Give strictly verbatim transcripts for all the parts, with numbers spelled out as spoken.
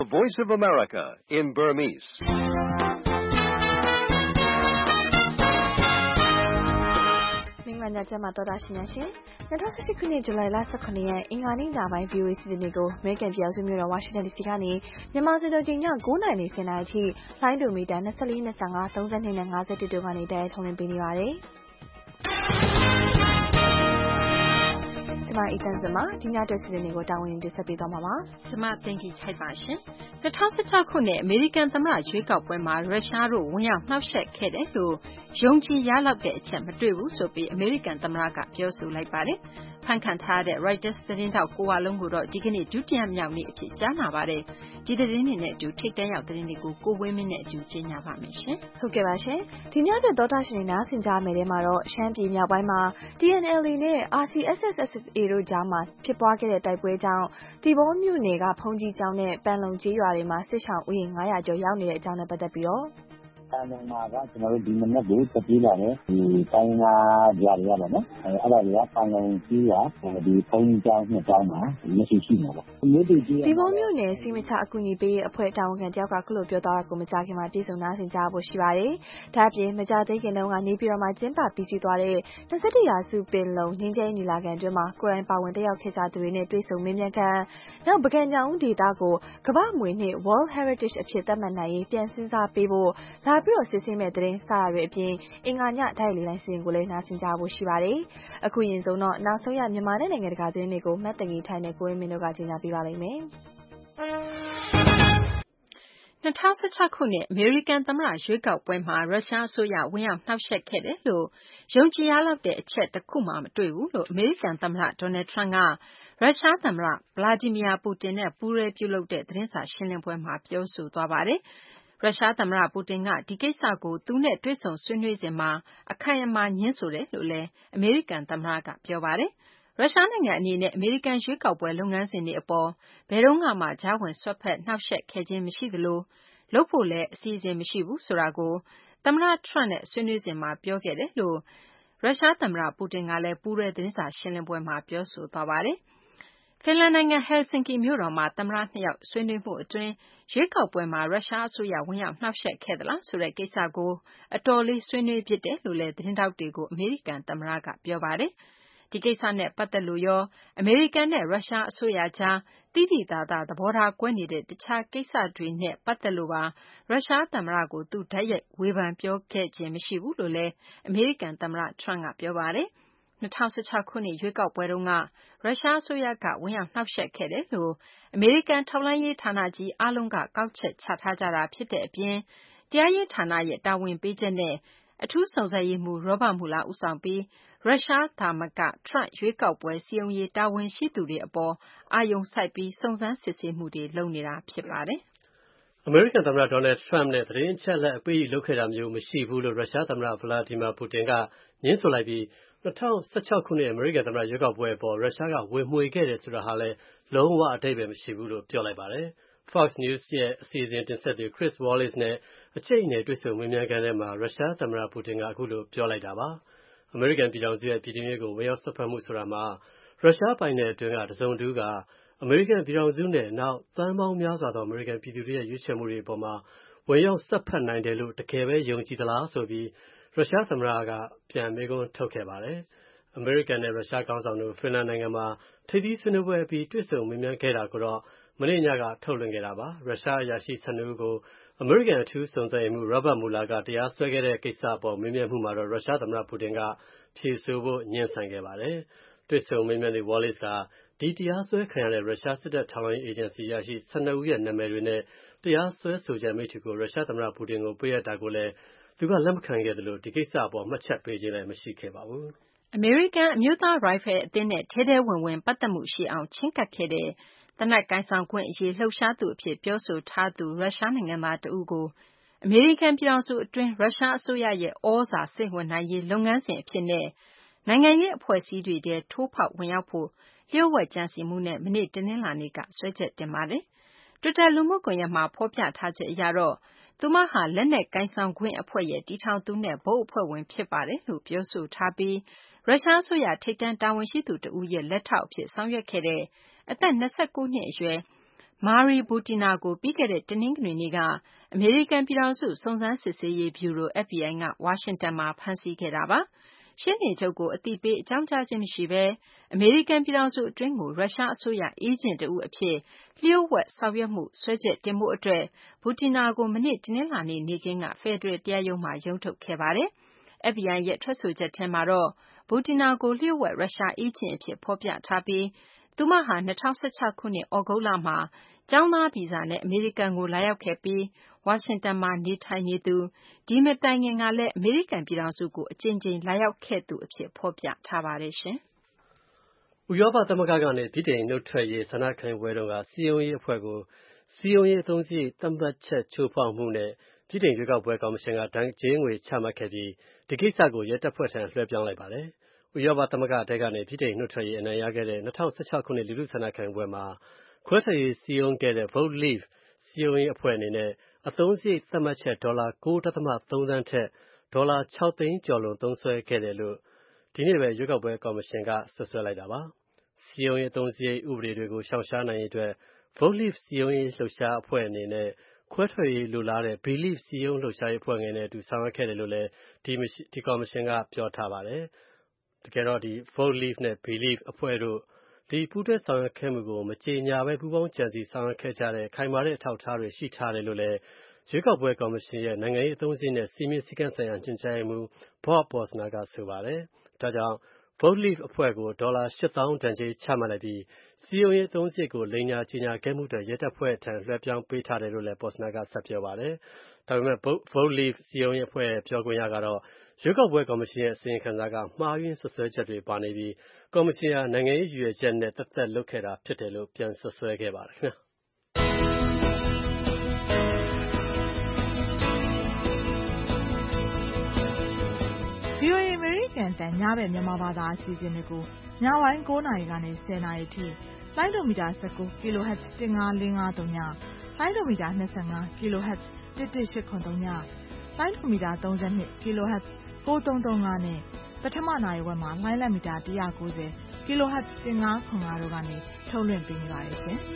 The Voice of America in Burmese. ။မင်္ဂလာညချမ်းပါတော်တာရှင်များရှင်။၂၀၁၈ခုနှစ်ဇူလိုင်လ၁၇ရက်အင်္ဂါနေ့ညပိုင်း ဗီအိုအေ စီစဉ်တွေကိုအမေရိကန်ပြည်ထောင်စုမြို့တော်ဝါရှင်တန်ဒီစီကနေမြန်မာစံတော်ချိန်ည၉နာရီ၁၀နာရီအထိလိုင်းဒိုမီတာ၂၄၊၂၅၊၃၂နဲ့၅၁တို့ကနေတိုက်ရိုက်ထုတ်လွှင့်ပေးနေပါတယ်။ကျမအီတန်စမှာဒီညအတွက်စီစဉ်တွေကိုတာဝန်ယူတင်ဆက်ပေးသွားမှာပါ။ကျမသိင်္ဂီထိုက်ပါရှင်။၂၀၁၆ခုနှစ်အမေရိကန်သမ္မတရွေးကောက်ပွဲမှာရုရှားတို့ဝင်ရောက်နှောက်ယှက်ခဲ့တယ်လို့ယုံကြည်ရလောက်တဲ့အချက်မတွေ့ဘူးဆိုပြီးအမေရိကန်သမ္မတကပြောဆိုလိုက်ပါတယ်။ဖမ်းခံထားရတဲ့ Reuters သတင်းထောက်ကိုဝလုံးကိုတော့ဒီကနေ့ဒုတိယမြောက်နေ့အဖြစ်ကြားနာပါတယ်။ဒီသတင်းတွေနဲ့အတူထိပ်တန်းရောက်သတင်းတွေကိုကိုဝင်းမင်းနဲ့အတူကြီးညာပါမယ်ရှင်။ဟုတ်ကဲ့ပါရှင်။ဒီညအတွက်ဒေါက်တာရှင်နေနားဆင်ကြမယ်တဲ့မှာတော့ရှမ်းပြည်မြောက်ပိုင်းမှာ T N L A နဲ့ R C S S S A တို့ကြားမှာဖြစ်ပွားခဲ့တဲ့တိုက်ပွဲကြောင့်တီဘောမြို့နယ်ကဖုန်ကြီးကျောင်းနဲ့ပန်လုံကျေးရွာတွေမှာစစ်ဆောင်ဦးရေ၅ရာကျော်ရောက်နေတဲ့အကြောင်းနဲ့ပတ်သက်ပြီးတော့ပန်လုံမှာကကျွန်တော်တို့ဒီမနေ့ကတပြေးလာတယ်ဒီတိုင်းနာကြရရပါတော့အဲအဲ့ဒါတွေကပန်လုံကြီးကဒီဖုန်ကြီးကျောင်းနှစ်ကျောင်းမှာမရှိရှိနေပါမြို့တီကြီးတီဘောမြို့နယ်စီမချအကူအညီပေးအဖွဲ့တာဝန်ခံတယောက်ကခုလိုပြောသွားတာကိုမကြားခင်မှာပြည်စုံနားဆင်ကြဖို့ရှိပါတယ်။ဒါ့အပြင်မကြားသေးခင်တုန်းကနေပြည်တော်မှာကျင်းပပြီးစီးသွားတဲ့၂၁ရာစုပင်လုံငင်းကျဲညီလာခံအတွင်းမှာကိုယ်တိုင်ပါဝင်တက်ရောက်ခဲ့ကြသူတွေနဲ့တွေ့ဆုံမေးမြန်းခန်းနောက်ပကံကြောင်ဒေတာကိုကမ္ဘာ့မွေနှင့် World Heritage အဖြစ်သတ်မှတ်နိုင်ရေးပြန်စဉ်းစားပေးဖို့လာပြီးတော့စစ်ဆေးမဲ့သတင်းစတာတွေအပြင်အင်္ဂါညတိုက်လေလိုင်းစီစဉ်ကိုလည်းနားဆင်ကြဖို့ရှိပါတယ်။အခုရင်ဆုံးတော့နောက်ဆုံးရမြန်မာနဲ့နိုင်ငံတကာသတင်းတွေကိုမတ်တငီထိုင်နဲ့ကိုဝင်းမင်းတို့ကကြီးညာပေးပါလိမ့်မယ်။၂၀၁၆ခုနှစ်အမေရိကန်သမ္မတရွေးကောက်ပွဲမှာရုရှားအစိုးရဝင်ရောက်နှောက်ယှက်ခဲ့တယ်လို့ယုံကြည်ရလောက်တဲ့အချက်တစ်ခုမှမတွေ့ဘူးလို့အမေရိကန်သမ္မတဒေါ်နယ်ထရန့်ကရုရှားသမ္မတဗလာဒီမီယာပူတင်နဲ့ပူးတွဲပြုလုပ်တဲ့သတင်းစာရှင်းလင်းပွဲမှာပြောဆိုသွားပါတယ်။ရုရှားသမ္မတပူတင်ကဒီကိစ္စကိုသူနဲ့တွေ့ဆုံဆွေးနွေးစဉ်မှာအခိုင်အမာငြင်းဆိုတယ်လို့လည်းအမေရိကန်သမ္မတကပြောပါတယ်။ရုရှားနိုင်ငံအနေနဲ့အမေရိကန်ရွေးကောက်ပွဲလုပ်ငန်းစဉ်တွေအပေါ်ဘယ်တော့မှကြားဝင်စွက်ဖက်နှောက်ယှက်ခဲ့ခြင်းမရှိသလိုလုပ်ဖို့လည်းအစီအစဉ်မရှိဘူးဆိုတာကိုသမ္မတထရန့်နဲ့ဆွေးနွေးစဉ်မှာပြောခဲ့တယ်လို့ရုရှားသမ္မတပူတင်ကလည်းပူးတွဲသတင်းစာရှင်းလင်းပွဲမှာပြောဆိုသွားပါတယ်။ဖင်လန်နိုင်ငံဟယ်ဆင်ကီမြို့တော်မှာသမ္မတနှစ်ယောက်ဆွေးနွေးမှုအတွင်းရွေးကောက်ပွဲမှာရုရှားအစိုးရဝင်ရောက်နှောက်ယှက်ခဲ့သလားဆိုတဲ့ကိစ္စကိုအတော်လေးဆွေးနွေးဖြစ်တယ်လို့လည်းသတင်းထောက်တွေကိုအမေရိကန်သမ္မတကပြောပါတယ်။ဒီကိစ္စနဲ့ပတ်သက်လို့ရောအမေရိကန်နဲ့ရုရှားအစိုးရကြားတိတိကျကျသဘောထားကွဲနေတဲ့တခြားကိစ္စတွေနဲ့ပတ်သက်လို့ပါရုရှားသမ္မတကိုသူတိုက်ရိုက်ဝေဖန်ပြောခဲ့ခြင်းမရှိဘူးလို့လည်းအမေရိကန်သမ္မတထရန့်ကပြောပါတယ်။၂၀၁၆ခုနှစ်ရွေးကောက်ပွဲတုန်းကရုရှားအစိုးရကဝင်ရောက်နှောက်ယှက်ခဲ့တယ်လို့အမေရိကန်ထောက်လှမ်းရေးဌာနကြီးအားလုံးကကောက်ချက်ချထားကြတာဖြစ်တဲ့အပြင်တရားရေးဌာနရဲ့တာဝန်ပေးချက်နဲ့အထူးစုံစမ်းရေးမှူးရောဘတ်မူလာဦးဆောင်ပြီးရုရှားသာမကထရန့်ရွေးကောက်ပွဲစည်းရုံးရေးတာဝန်ရှိသူတွေအပေါ်အာရုံစိုက်ပြီးစုံစမ်းစစ်ဆေးမှုတွေလုပ်နေတာဖြစ်ပါတယ်။အမေရိကန်သမ္မတဒေါ်နယ်ထရန့်နဲ့သတင်းအချက်အလက်အပေးအယူလုပ်ခဲ့တာမျိုးမရှိဘူးလို့ရုရှားသမ္မတဗလာဒီမီယာပူတင်ကငြင်းဆိုလိုက်ပြီး၂၀၁၆ခုနှစ်အမေရိကန်သမ္မတရွေးကောက်ပွဲအပေါ်ရုရှားကဝင်မွှေခဲ့တယ်ဆိုတာဟာလည်းလုံးဝအဓိပ္ပါယ်မရှိဘူးလို့ပြောလိုက်ပါတယ်။ Fox News ရဲ့အစီအစဉ်တင်ဆက်သူ Chris Wallace နဲ့အကျိတ်အနယ်တွေ့ဆုံမေးမြန်းခန်းထဲမှာရုရှားသမ္မတပူတင်ကအခုလိုပြောလိုက်တာပါ။အမေရိကန်ပြည်ထောင်စုရဲ့ပြည်တွင်းရေးကိုဝင်ရောက်စွက်ဖက်မှုဆိုတာမှာရုရှားပိုင်နယ်အတွင်းကတစုံတဦးကအမေရိကန်ပြည်ထောင်စုနဲ့နောက်သန်းပေါင်းများစွာသောအမေရိကန်ပြည်သူတွေရဲ့ရွေးချယ်မှုတွေအပေါ်မှာဝင်ရောက်စွက်ဖက်နိုင်တယ်လို့တကယ်ပဲယုံကြည်သလားဆိုပြီးရုရှားသမ္မတကပြန်မေးခွန်းထုတ်ခဲ့ပါတယ်။အမေရိကန်နဲ့ရုရှားခေါင်းဆောင်တို့ဖင်လန်နိုင်ငံမှာထိပ်သီးဆွေးနွေးပွဲအပြီးတွေ့ဆုံမေးမြန်းခဲ့တာကိုတော့မနေ့ညကထုတ်လွှင့်ခဲ့တာပါ။ရုရှားအရာရှိ၁၂ဦးကိုအမေရိကန်အထူးစုံစမ်းရေးမှူးရောဘတ်မူလာကတရားစွဲခဲ့တဲ့ကိစ္စအပေါ်မေးမြန်းမှုမှာတော့ရုရှားသမ္မတပူတင်ကဖြေဆိုဖို့ငြင်းဆန်ခဲ့ပါတယ်။တွေ့ဆုံမေးမြန်းသူ Wallace ကဒီတရားစွဲခံရတဲ့ရုရှားစစ်တပ်ထောက်လှမ်းရေးအေဂျင်စီအရာရှိ၁၂ဦးရဲ့နာမည်တွေနဲ့တရားစွဲဆိုချက်မိတ္တူကိုရုရှားသမ္မတပူတင်ကိုပေးအပ်တာကိုလည်းသူကလက်မခံခဲ့သလိုဒီကိစ္စအပေါ်မှတ်ချက်ပေးခြင်းလည်းမရှိခဲ့ပါဘူး။အမေရိကန်အမျိုးသားရိုင်ဖယ်အသင်းနဲ့ထဲထဲဝင်ဝင်ပတ်သက်မှုရှိအောင်ချဉ်းကပ်ခဲ့တဲ့သေနတ်ကိုင်ဆောင်ခွင့်အရေးလှုပ်ရှားသူအဖြစ်ပြောဆိုထားသူရုရှားနိုင်ငံသားတဦးကိုအမေရိကန်ပြည်ထောင်စုအတွင်းရုရှားအစိုးရရဲ့ဩဇာစိတ်ဝင်နိုင်ရေးလုပ်ငန်းစဉ်အဖြစ်နဲ့နိုင်ငံရေးအဖွဲ့အစည်းတွေထဲထိုးဖောက်ဝင်ရောက်ဖို့လျှို့ဝှက်ကြံစည်မှုနဲ့မနေ့တနင်္လာနေ့ကစွဲချက်တင်ပါတယ်။ Twitter လူမှုကွန်ရက်မှာဖော်ပြထားချက်အရတော့သူမဟာလက်နက်ကိုင်ဆောင်ခွင့်အဖွဲ့ရဲ့တည်ထောင်သူနဲ့ဘုတ်အဖွဲ့ဝင်ဖြစ်ပါတယ်လို့ပြောဆိုထားပြီးရုရှားအစိုးရထိပ်တန်းတာဝန်ရှိသူတဦးရဲ့လက်ထောက်အဖြစ်ဆောင်ရွက်ခဲ့တဲ့အသက်၂၉နှစ်အရွယ်မာရီဘူတီနာကိုပြီးခဲ့တဲ့တနင်္ဂနွေနေ့ကအမေရိကန်ပြည်ထောင်စုစုံစမ်းစစ်ဆေးရေးဗျူရို F B I ကဝါရှင်တန်မှာဖမ်းဆီးခဲ့တာပါရှင်းနေချုပ်ကိုအတိပေးအကြောင်းကြားခြင်းမရှိဘဲအမေရိကန်ပြည်ထောင်စုအတွင်းကိုရုရှားအစိုးရအေဂျင့်တဦးအဖြစ်လျှို့ဝှက်ဆောင်ရွက်မှုဆွဲချက်တင်မှုအတွက်ဘူတီနာကိုမနေ့တနင်္လာနေ့နေ့ကင်းကဖက်ဒရယ်တရားရုံးမှာရုံးထုတ်ခဲ့ပါတယ်။ F B I ရဲ့ထွက်ဆိုချက်ထဲမှာတော့ဘူတီနာကိုလျှို့ဝှက်ရုရှားအေဂျင့်အဖြစ်ဖော်ပြထားပြီးသူမဟာ၂၀၁၆ခုနှစ်ဩဂုတ်လမှာကျောင်းသားဗီဇာနဲ့အမေရိကန်ကိုလာရောက်ခဲ့ပြီးဝါရှင်တန်မှာနေထိုင်နေသူဒီမတိုင်ခင်ကလည်းအမေရိကန်ပြည်ထောင်စုကိုအကြိမ်ကြိမ်လာရောက်ခဲ့သူအဖြစ်ဖော်ပြထားပါတယ်ရှင်။ဥရောပသမဂ္ဂကနေဗြိတိန်နှုတ်ထွက်ရေးဆန္ဒခံပွဲတုန်းကစီယုံရေးအဖွဲ့ကိုစီယုံရေးအသုံးစရိတ်သတ်မှတ်ချက်ချိုးဖောက်မှုနဲ့ဗြိတိန်ရွေးကောက်ပွဲကော်မရှင်ကဒဏ်ကြေးငွေချမှတ်ခဲ့ပြီးဒီကိစ္စကိုရဲတပ်ဖွဲ့ထံလွှဲပြောင်းလိုက်ပါတယ်။ဥရောပသမဂ္ဂအထက်ကနေဗြိတိန်နှုတ်ထွက်ရေးအနိုင်ရခဲ့တဲ့၂၀၁၆ခုနှစ်လူထုဆန္ဒခံပွဲမှာခွဲထွက်ရေးစည်းရုံးခဲ့တဲ့ Vote Leave စည်းရုံးရေးအဖွဲ့အနေနဲ့အသုံးစရိတ်သတ်မှတ်ချက်ဒေါ်လာ ၉.၃ သန်းထက်ဒေါ်လာ၆သိန်းကျော်လွန်သုံးစွဲခဲ့တယ်လို့ဒီနေ့ပဲရွေးကောက်ပွဲကော်မရှင်ကဆွဆွဲလိုက်တာပါ။စည်းရုံးရေးအသုံးစရိတ်ဥပဒေတွေကိုရှောင်ရှားနိုင်ရေးအတွက် Vote Leave စည်းရုံးရေးလှုပ်ရှားအဖွဲ့အနေနဲ့ခွဲထွက်ရေးလိုလားတဲ့ Believe စည်းရုံးလှုပ်ရှားရေးအဖွဲ့ငယ်နဲ့အတူဆောင်ရွက်ခဲ့တယ်လို့လည်းဒီဒီကော်မရှင်ကပြောထားပါတယ်။တကယ်တော့ဒီ Vote Leave နဲ့ Believe အဖွဲ့တို့ဒီပူးတွဲဆောင်ရွက်ခဲ့မှုကိုမကြေညာဘဲပူးပေါင်းကြံစည်ဆောင်ရွက်ခဲ့ကြတဲ့ခိုင်မာတဲ့အထောက်အထားတွေရှိထားတယ်လို့လည်းရွေးကောက်ပွဲကော်မရှင်ရဲ့နိုင်ငံရေးအသုံးစရိတ်နဲ့စီမင်းစည်းကမ်းဆိုင်ရာညွှန်ကြားရေးမှူး Bob Bosner ကဆိုပါတယ်။ဒါကြောင့် Vote Leave အဖွဲ့ကိုဒေါ်လာရှစ်သောင်းဒဏ်ကြေးချမှတ်လိုက်ပြီးစည်းရုံးရေးအသုံးစရိတ်ကိုလိမ်ညာကြေညာခဲ့မှုအတွက်ရဲတပ်ဖွဲ့ထံလွှဲပြောင်းပေးထားတယ်လို့လည်း Bosner ကဆက်ပြောပါတယ်။ဒါပေမဲ့ Vote Leave စည်းရုံးရေးအဖွဲ့ပြောခွင့်ရကတော့ရွေးကောက်ပွဲကော်မရှင်ရဲ့အစီရင်ခံစာကမှားယွင်းဆွဆွဲချက်တွေပါနေပြီးကော်မရှင်ဟာနိုင်ငံရေးရည်ရွယ်ချက်နဲ့သက်သက်လုပ်ခဲ့တာဖြစ်တယ်လို့ပြန်ဆွဆွဲခဲ့ပါတယ်ခင်ဗျာ။ V O A အမေရိကန်တန်ညဘက်မြန်မာဘာသာအစီအစဉ်တွေကိုညပိုင်း၉နာရီကနေ၁၀နာရီထိလိုင်းဒိုမီတာ၁၉ kHz ၁၅၄၅၃ညလိုင်းဒိုမီတာ၂၅ kHz ၁၁၈၇၃ညလိုင်းဒိုမီတာ၃၂ kHz ၉၃၃၅နဲ့ပထမနာရီဝက်မှာလိုင်းလက်မီတာ၁၉၀ kHz ၁၅၇၅တို့ကနေထုတ်လွှင့်ပေးနေပါတယ်ရှင်။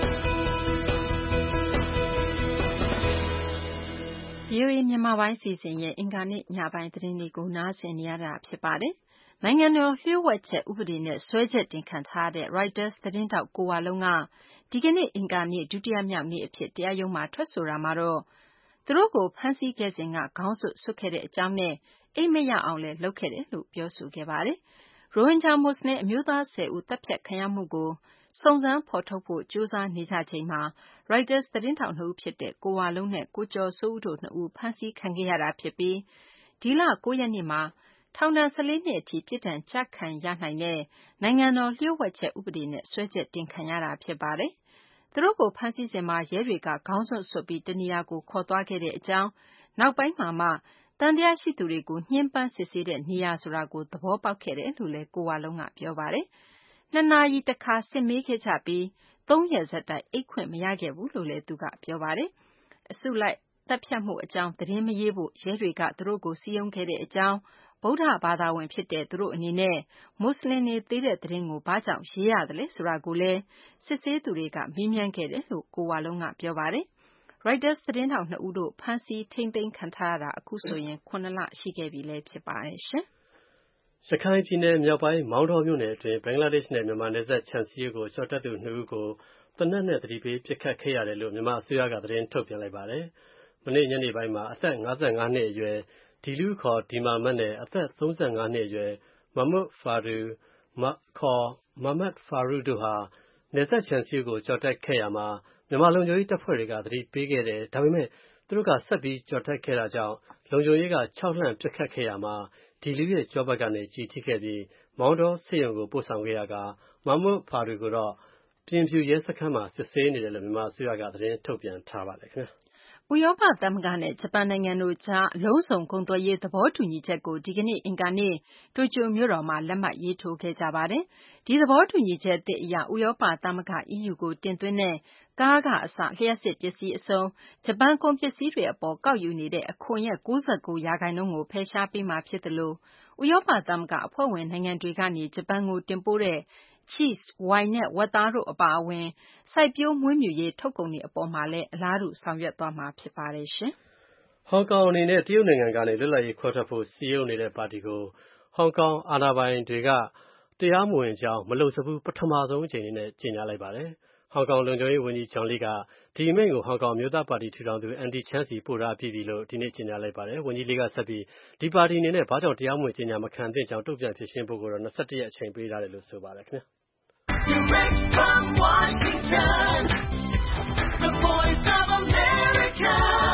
V O A မြန်မာပိုင်းစီစဉ်ရဲ့အင်္ဂါနေ့ညပိုင်းသတင်းတွေကိုနားဆင်နေရတာဖြစ်ပါတယ်။နိုင်ငံတော်လျှို့ဝှက်ချက်ဥပဒေနဲ့စွဲချက်တင်ခံထားရတဲ့ Reuters သတင်းထောက်ကိုဝလုံးကဒီကနေ့အင်္ဂါနေ့ဒုတိယမြောက်နေ့အဖြစ်တရားရုံးမှာထွက်ဆိုတာမှာတော့သူတို့ကိုဖမ်းဆီးခဲ့စဉ်ကခေါင်းစွပ်စွပ်ခဲ့တဲ့အကြောင်းနဲ့အိမ်မက်ရအောင်လည်းလုပ်ခဲ့တယ်လို့ပြောဆိုခဲ့ပါတယ်။ရိုဟင်ဂျာမွတ်စလင်အမျိုးသား၁၀ဦးတပ်ဖြတ်ခံရမှုကိုစုံစမ်းဖော်ထုတ်ဖို့ကြိုးစားနေကြချိန်မှာ Reuters သတင်းထောက်နှစ်ဦးဖြစ်တဲ့ကိုဝလုံးနဲ့ကိုကျော်စိုးဦးတို့နှစ်ဦးဖမ်းဆီးခံခဲ့ရတာဖြစ်ပြီးဒီလ၉ရက်နေ့မှာထောင်ဒဏ်၁၄နှစ်အထိပြစ်ဒဏ်ကျခံရနိုင်တဲ့နိုင်ငံတော်လျှို့ဝှက်ချက်ဥပဒေနဲ့စွဲချက်တင်ခံရတာဖြစ်ပါတယ်။သူတို့ကိုဖမ်းဆီးစဉ်မှာရဲတွေကခေါင်းစွပ်စွပ်ပြီးတနေရာကိုခေါ်သွားခဲ့တဲ့အကြောင်းနောက်ပိုင်းမှာမှသံသယရှိသူတွေကိုညှဉ်းပန်းစစ်ဆေးတဲ့နေရာဆိုတာကိုသဘောပေါက်ခဲ့တယ်လို့လည်းကိုဝလုံးကပြောပါတယ်။နှစ်နာရီတခါစစ်မေးခဲ့ကြပြီးသုံးရက်ဆက်တိုက်အိပ်ခွင့်မရခဲ့ဘူးလို့လည်းသူကပြောပါတယ်။အစုလိုက်သတ်ဖြတ်မှုအကြောင်းသတင်းမရေးဖို့ရဲတွေကသူတို့ကိုစည်းရုံးခဲ့တဲ့အကြောင်းဗုဒ္ဓဘာသာဝင်ဖြစ်တဲ့သူတို့အနေနဲ့မွတ်စလင်တွေသေတဲ့သတင်းကိုဘာကြောင့်ရေးရသလဲဆိုတာကိုလည်းစစ်ဆေးသူတွေကမေးမြန်းခဲ့တယ်လို့ကိုဝလုံးကပြောပါတယ်။ Reuters သတင်းထောက်နှစ်ဦးတို့ဖမ်းဆီးထိန်းသိမ်းခံထားရတာအခုဆိုရင်ခုနှစ်လရှိခဲ့ပြီလည်းဖြစ်ပါတယ်ရှင်။ရခိုင်ပြည်နယ်မြောက်ပိုင်းမောင်တောမြို့နယ်အတွင်းဘင်္ဂလားဒေ့ရှ်နဲ့မြန်မာနယ်စပ်ခြံစည်းရိုးကိုကျော်တက်သူနှစ်ဦးကိုသေနတ်နဲ့သတိပေးပစ်ခတ်ခဲ့ရတယ်လို့မြန်မာအစိုးရကသတင်းထုတ်ပြန်လိုက်ပါတယ်။မနေ့ညနေပိုင်းမှာအသက်၅၅နှစ်အရွယ်ဒီလူခေါ်ဒီမာမတ်နဲ့အသက်၃၅နှစ်အရွယ်မမွတ်ဖာရူခေါ်မမတ်ဖာရူတို့ဟာနယ်စပ်ခြံစည်းရိုးကိုကျော်တက်ခဲ့ရမှာမြန်မာလုံခြုံရေးတပ်ဖွဲ့တွေကသတိပေးခဲ့တယ်ဒါပေမဲ့သူတို့ကဆက်ပြီးကျော်တက်ခဲ့တာကြောင့်လုံခြုံရေးကခြောက်လှန့်ပစ်ခတ်ခဲ့ရမှာဒီလူရဲ့ကြောဘက်ကနေကြည်ထိခဲ့ပြီးမောင်တောဆေးရုံကိုပို့ဆောင်ခဲ့ရကမမွတ်ဖာရူကိုတော့ပြင်ဖြူရဲစခန်းမှာစစ်ဆေးနေတယ်လို့မြန်မာအစိုးရကသတင်းထုတ်ပြန်ထားပါတယ်ခင်ဗျာ။ဥရောပသမဂ္ဂနဲ့ဂျပန်နိုင်ငံတို့ကြားအလုံးစုံကုန်သွယ်ရေးသဘောတူညီချက်ကိုဒီကနေ့အင်္ဂါနေ့တိုကျိုမြို့တော်မှာလက်မှတ်ရေးထိုးခဲ့ကြပါတယ်။ဒီသဘောတူညီချက်သစ်အရဥရောပသမဂ္ဂ E U ကိုတင်သွင်းတဲ့ကားကအစလျှပ်စစ်ပစ္စည်းအစုံဂျပန်ကုန်ပစ္စည်းတွေအပေါ်ကောက်ယူနေတဲ့အခွန်ရဲ့၉၉ရာခိုင်နှုန်းကိုဖယ်ရှားပေးမှာဖြစ်သလိုဥရောပသမဂ္ဂအဖွဲ့ဝင်နိုင်ငံတွေကနေဂျပန်ကိုတင်ပို့တဲ့ cheese, ဝိုင်နဲ့ဝက်သားတို့အပါအဝင်စိုက်ပျိုးမွေးမြူရေးထုတ်ကုန်တွေအပေါ်မှာလည်းအလားတူဆောင်ရွက်သွားမှာဖြစ်ပါတယ်ရှင်။ဟောင်ကောင်အနေနဲ့တရုတ်နိုင်ငံကနေလွတ်လပ်ရေးခွဲထွက်ဖို့စီရင်နေတဲ့ပါတီကိုဟောင်ကောင်အာဏာပိုင်တွေကတရားမဝင်ကြောင်းမလုပ်စဘူးပထမဆုံးအကြိမ်နဲ့ကြေညာလိုက်ပါတယ်။ဟောင်ကောင်လုံခြုံရေးဝန်ကြီးဂျွန်လီကဒီအမိန့်ကိုဟောင်ကောင်မျိုးသားပါတီထူထောင်သူအန်ဒီချမ်းစီပို့ထားပြီးပြီလို့ဒီနေ့ကြေညာလိုက်ပါတယ်။ဝန်ကြီးလီကဆက်ပြီးဒီပါတီအနေနဲ့ဘာကြောင့်တရားမဝင်ကြေညာမခံသင့်ကြောင်းတုံ့ပြန်ဖြေရှင်းဖို့ကိုတော့၂၁ရက်အချိန်ပေးထားတယ်လို့ဆိုပါတယ်ခင်ဗျာ။ Direct from Washington, the voice of America,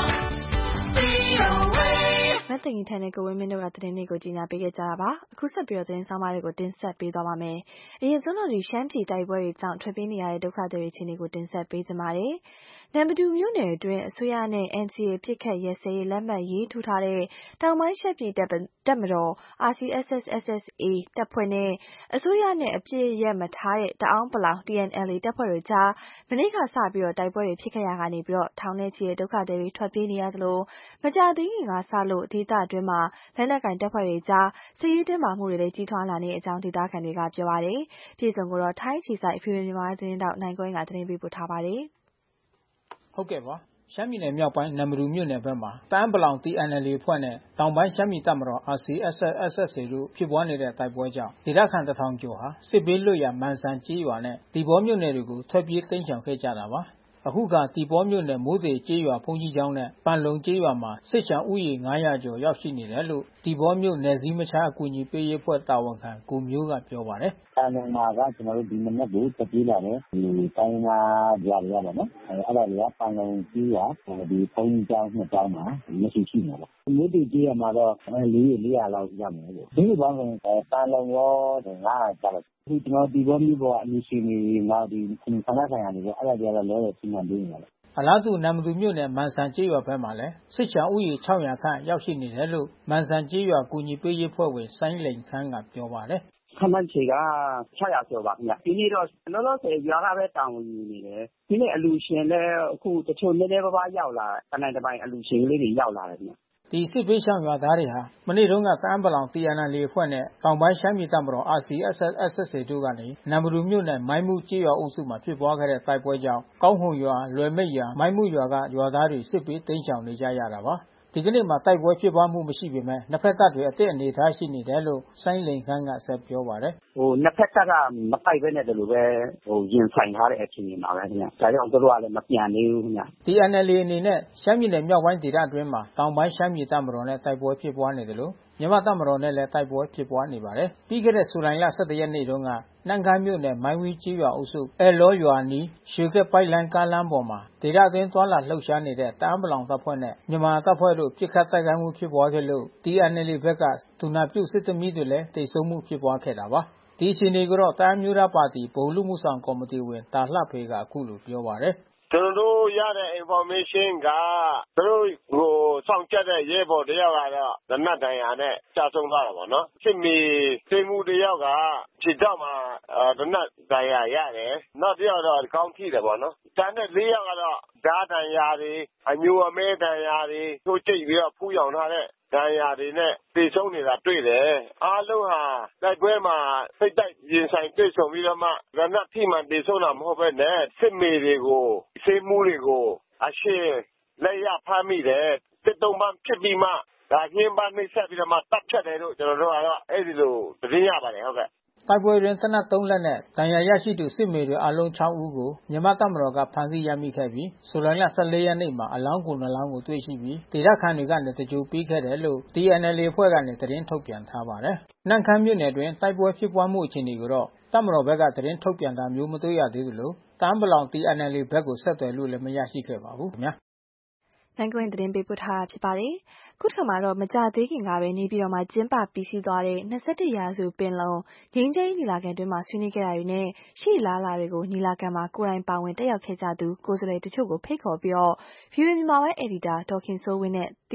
V O A မတ်တင်ကြီးထန်တဲ့ကိုဝင်းမင်းတို့ကသတင်းတွေကိုကြီးညာပေးခဲ့ကြတာပါအခုဆက်ပြီးတော့သတင်းဆောင်မတွေကိုတင်ဆက်ပေးသွားပါမယ်အရင်ဆုံးတော့ဒီရှမ်းပြည်တိုက်ပွဲတွေကြောင့်ထွက်ပြေးနေရတဲ့ဒုက္ခသည်တွေအခြေအနေကိုတင်ဆက်ပေးကြပါမယ်နမ်ပတူမြို့နယ်အတွင်းအစိုးရနဲ့ N C A ပြစ်ခတ်ရဲစဲလက်မှတ်ရေးထိုးထားတဲ့တောင်ပိုင်းရှမ်းပြည်တပ်မတော် R C S S S S A တပ်ဖွဲ့နဲ့အစိုးရနဲ့အပြစ်ရက်မထားတဲ့တအောင်းပလောင် T N L A တပ်ဖွဲ့တို့ကြားမနေ့ကစပြီးတော့တိုက်ပွဲတွေဖြစ်ခဲ့ရကနေပြီးတော့ထောင်နဲ့ချီတဲ့ဒုက္ခသည်တွေထွက်ပြေးနေရသလိုမကြသေးခင်ကစလို့ဒေသအတွင်းမှာလက်နက်ကင်တပ်ဖွဲ့တွေကြားစစ်ရေးတင်းမာမှုတွေလည်းကြီးထွားလာနေတဲ့အကြောင်းဒေသခံတွေကပြောပါတယ်ပြည်စုံကတော့ထိုင်းချီဆိုင်ဖီရီမြန်မာသတင်းတောက်နိုင်ကွင်းကသတင်းပေးပို့ထားပါတယ်ဟုတ်ကဲ့ပါရှမ်းပြည်နယ်မြောက်ပိုင်းနမ်ဘလူမြို့နယ်ဘက်မှာတန်းပလောင် T N L A ဖွဲ့နဲ့တောင်ပိုင်းရှမ်းပြည်တပ်မတော် R C S S S S A တို့ဖြစ်ပွားနေတဲ့တိုက်ပွဲကြောင့်ဒေသခံတစ်ထောင်ကျော်ဟာစစ်ဘေးလွတ်ရာမန်ဆန်ကျေးရွာနဲ့ဒီဘောမြို့နယ်တွေကိုထွက်ပြေးတိမ်းရှောင်ခဲ့ကြတာပါအခုကတီဘောမြို့နယ်မိုးသေးကျေးရွာဘုန်းကြီးကျောင်းနဲ့ပန်လုံကျေးရွာမှာစစ်ချောင်ဥယျာဉ်ငါးရာကျော်ရောက်ရှိနေတယ်လို့တီဘောမြို့နယ်စည်းမခြားအကူအညီပေးရေးအဖွဲ့တာဝန်ခံကိုမျိုးကပြောပါတယ်။ပန်လုံမှာကကျွန်တော်တို့ဒီမနေ့ကိုတပြေးလာတယ်ဒီတိုင်းနာကြရရပါတော့။အဲအဲ့ဒါတွေကပန်လုံကျေးရွာဒီဘုန်းကြီးကျောင်းနှစ်ကျောင်းမှာမရှိရှိနေတယ်။မိုးသေးကျေးရွာမှာတော့လေးလေးရာလောက်ရမယ်လို့။ဒီလိုပေါင်းရင်ပန်လုံရောငါးရာကျတော့ဒီကျွန်တော်ဒီဘောမျိုးပေါ်အမျိုးရှင်တွေငါဒီဆန္ဒဆိုင်ရာတွေပေါ့အဲ့ဒါတွေကတော့လောလောဆယ်ပြင်နေတယ်အလားတူနမ်မတူမြို့နယ်မန်ဆန်ကျေးရွာဘက်မှာလည်းစစ်ချောင်းဥယျာဉ်ခြောက်ရာခန့်ရောက်ရှိနေတယ်လို့မန်ဆန်ကျေးရွာကူညီပေးရေးဖွဲ့ဝင်စိုင်းလိန်ခန်းကပြောပါတယ်ခမန်းချေကခြောက်ရာကျော်ပါခင်ဗျဒီနေ့တော့လောလောဆယ်ရွာကပဲတောင်းယူနေတယ်ဒီနေ့အလူရှင်လည်းအခုတချို့နည်းနည်းပါးပါးရောက်လာတနိုင်တစ်ပိုင်းအလူရှင်လေးတွေရောက်လာတယ်ခင်ဗျဒီစစ်ပေးရှောင်ရွာသားတွေဟာမနေ့တုန်းကတန်းပလောင် T N L A အဖွဲ့နဲ့တောင်ပိုင်းရှမ်းပြည်တပ်မတော် R C S S S A တို့ကနေနမ်ဘလူမြို့နယ်မိုင်းမှုကျေးရွာအုပ်စုမှာဖြစ်ပွားခဲ့တဲ့တိုက်ပွဲကြောင့်ကောင်းဟုံရွာလွယ်မိတ်ရွာမိုင်းမှုရွာကရွာသားတွေစစ်ပေးတိမ်းရှောင်နေကြရတာပါဒီကနေ့မှာတိုက်ပွဲဖြစ်ပွားမှုမရှိပေမဲ့နှစ်ဖက်တပ်တွေအသည့်အနေထားရှိနေတယ်လို့စိုင်းလိန်ခန်းကဆက်ပြောပါတယ်ဟိုနှစ်ဖက်တပ်ကမပိုက်ပဲနဲ့တလို့ပဲဟိုရင်ဆိုင်ထားတဲ့အချိန်မှာပဲခင်ဗျဒါကြောင့်တို့ကလည်းမပြန်သေးဘူးခင်ဗျ T N L A အနေနဲ့ရှမ်းပြည်နယ်မြောက်ပိုင်းဒေသအတွင်းမှာတောင်ပိုင်းရှမ်းပြည်တပ်မတော်နဲ့တိုက်ပွဲဖြစ်ပွားနေတယ်လို့မြန်မာတပ်မတော်နဲ့လည်းတိုက်ပွဲဖြစ်ပွားနေပါတယ်ပြီးခဲ့တဲ့ဇူလိုင်လ၁၁ရက်နေ့တုန်းကနန့်ခမ်းမြို့နယ်မိုင်းဝီးကျေးရွာအုပ်စုအဲလောရွာနီးရွှေကက်ပိုက်လမ်းကားလမ်းပေါ်မှာဒေသအတွင်းသွာလာလှုပ်ရှားနေတဲ့တအန်းပလောင်တပ်ဖွဲ့နဲ့မြန်မာတပ်ဖွဲ့တို့ပြစ်ခတ်တိုက်ခိုက်မှုဖြစ်ပွားခဲ့လို့ T N L A ဘက်ကဒုနာပြုစစ်သမီးတွေလည်းတိတ်ဆုံးမှုဖြစ်ပွားခဲ့တာပါဒီအခြေအနေကိုတော့တအန်းမျိုးသားပါတီဗဟိုလူမှုဆောင်ကော်မတီဝင်တာလှဖေကအခုလိုပြောပါတယ်ကျွန်တော်တို့ရတဲ့ information ကသူတို့ဟိုစောင့်ကြက်တဲ့ရဲဘော်တယောက်ကတော့ဓနတ်တန်ရာနဲ့ကြာဆုံးသွားတာပေါ့နော်စစ်မီသိမှုတယောက်ကခြေတော့မှာဓနတ်တန်ရာရတယ်နောက်တယောက်တော့ကောင်းထိတယ်ပေါ့နော်တန်းတဲ့လေးယောက်ကတော့ဓာတ်တန်ရာတွေအမျိုးအမဲတန်ရာတွေထိုးကျိတ်ပြီးတော့ဖူးယောင်ထားတဲ့ဒဏ်ရာတွေနဲ့ပြေဆုံးနေတာတွေ့တယ်အားလုံးဟာတိုက်ပွဲမှာစိတ်တိုက်ရင်ဆိုင်တွေ့ဆုံပြီးတော့မှရဏထိမှန်ပြေဆုံးတာမဟုတ်ဘဲနဲ့စစ်မေတွေကိုစေမှုတွေကိုအရှင်းလက်ရဖမ်းမိတယ်စစ်တုံးပန်းဖြစ်ပြီးမှဒါညင်းပန်းနှိပ်ဆက်ပြီးတော့မှတပ်ဖြတ်တယ်လို့ကျွန်တော်တို့ကတော့အဲ့ဒီလိုသတင်းရပါတယ်ဟုတ်ကဲ့တိုက်ပွဲတွင်တနတ်သုံးလက်နဲ့ဒဏ်ရာရရှိသူစစ်မေတွေအလုံး၆ဦးကိုမြန်မာတပ်မတော်ကဖမ်းဆီးရမိခဲ့ပြီးဇူလိုင်လ၁၄ရက်နေ့မှာအလောင်းကိုနှလောင်းကိုတွေ့ရှိပြီးဒေသခံတွေကနေတကြိုပေးခဲ့တယ်လို့ T N L A အဖွဲ့ကနေသတင်းထုတ်ပြန်ထားပါတယ်။နန့်ခမ်းမြို့နယ်တွင်တိုက်ပွဲဖြစ်ပွားမှုအခြေအနေကိုတော့တပ်မတော်ဘက်ကသတင်းထုတ်ပြန်တာမျိုးမတွေ့ရသေးသလိုတန်းပလောင် T N L A ဘက်ကိုဆက်သွယ်လို့လည်းမရရှိခဲ့ပါဘူးခင်ဗျာ။နိုင်ကွင်းသတင်းပေးပို့ထားတာဖြစ်ပါတယ်။ခုထမှာတော့မကြသေးခင်ကပဲနေပြည်တော်မှာကျင်းပပြီးစီးသွားတဲ့၂၁ရာစုပင်လုံငြိမ်းချမ်းရေးညီလာခံတွင်မှာဆွေးနွေးခဲ့တာတွေနဲ့ရှေ့လားလာတွေကိုညီလာခံမှာကိုယ်တိုင်ပါဝင်တက်ရောက်ခဲ့ကြသူကိုယ်စားလှယ်တချို့ကိုဖိတ်ခေါ်ပြီးတော့ ဗီအိုအေမြန်မာပိုင်းအယ်ဒီတာဒေါ်ခင်စိုးဝင်းနဲ့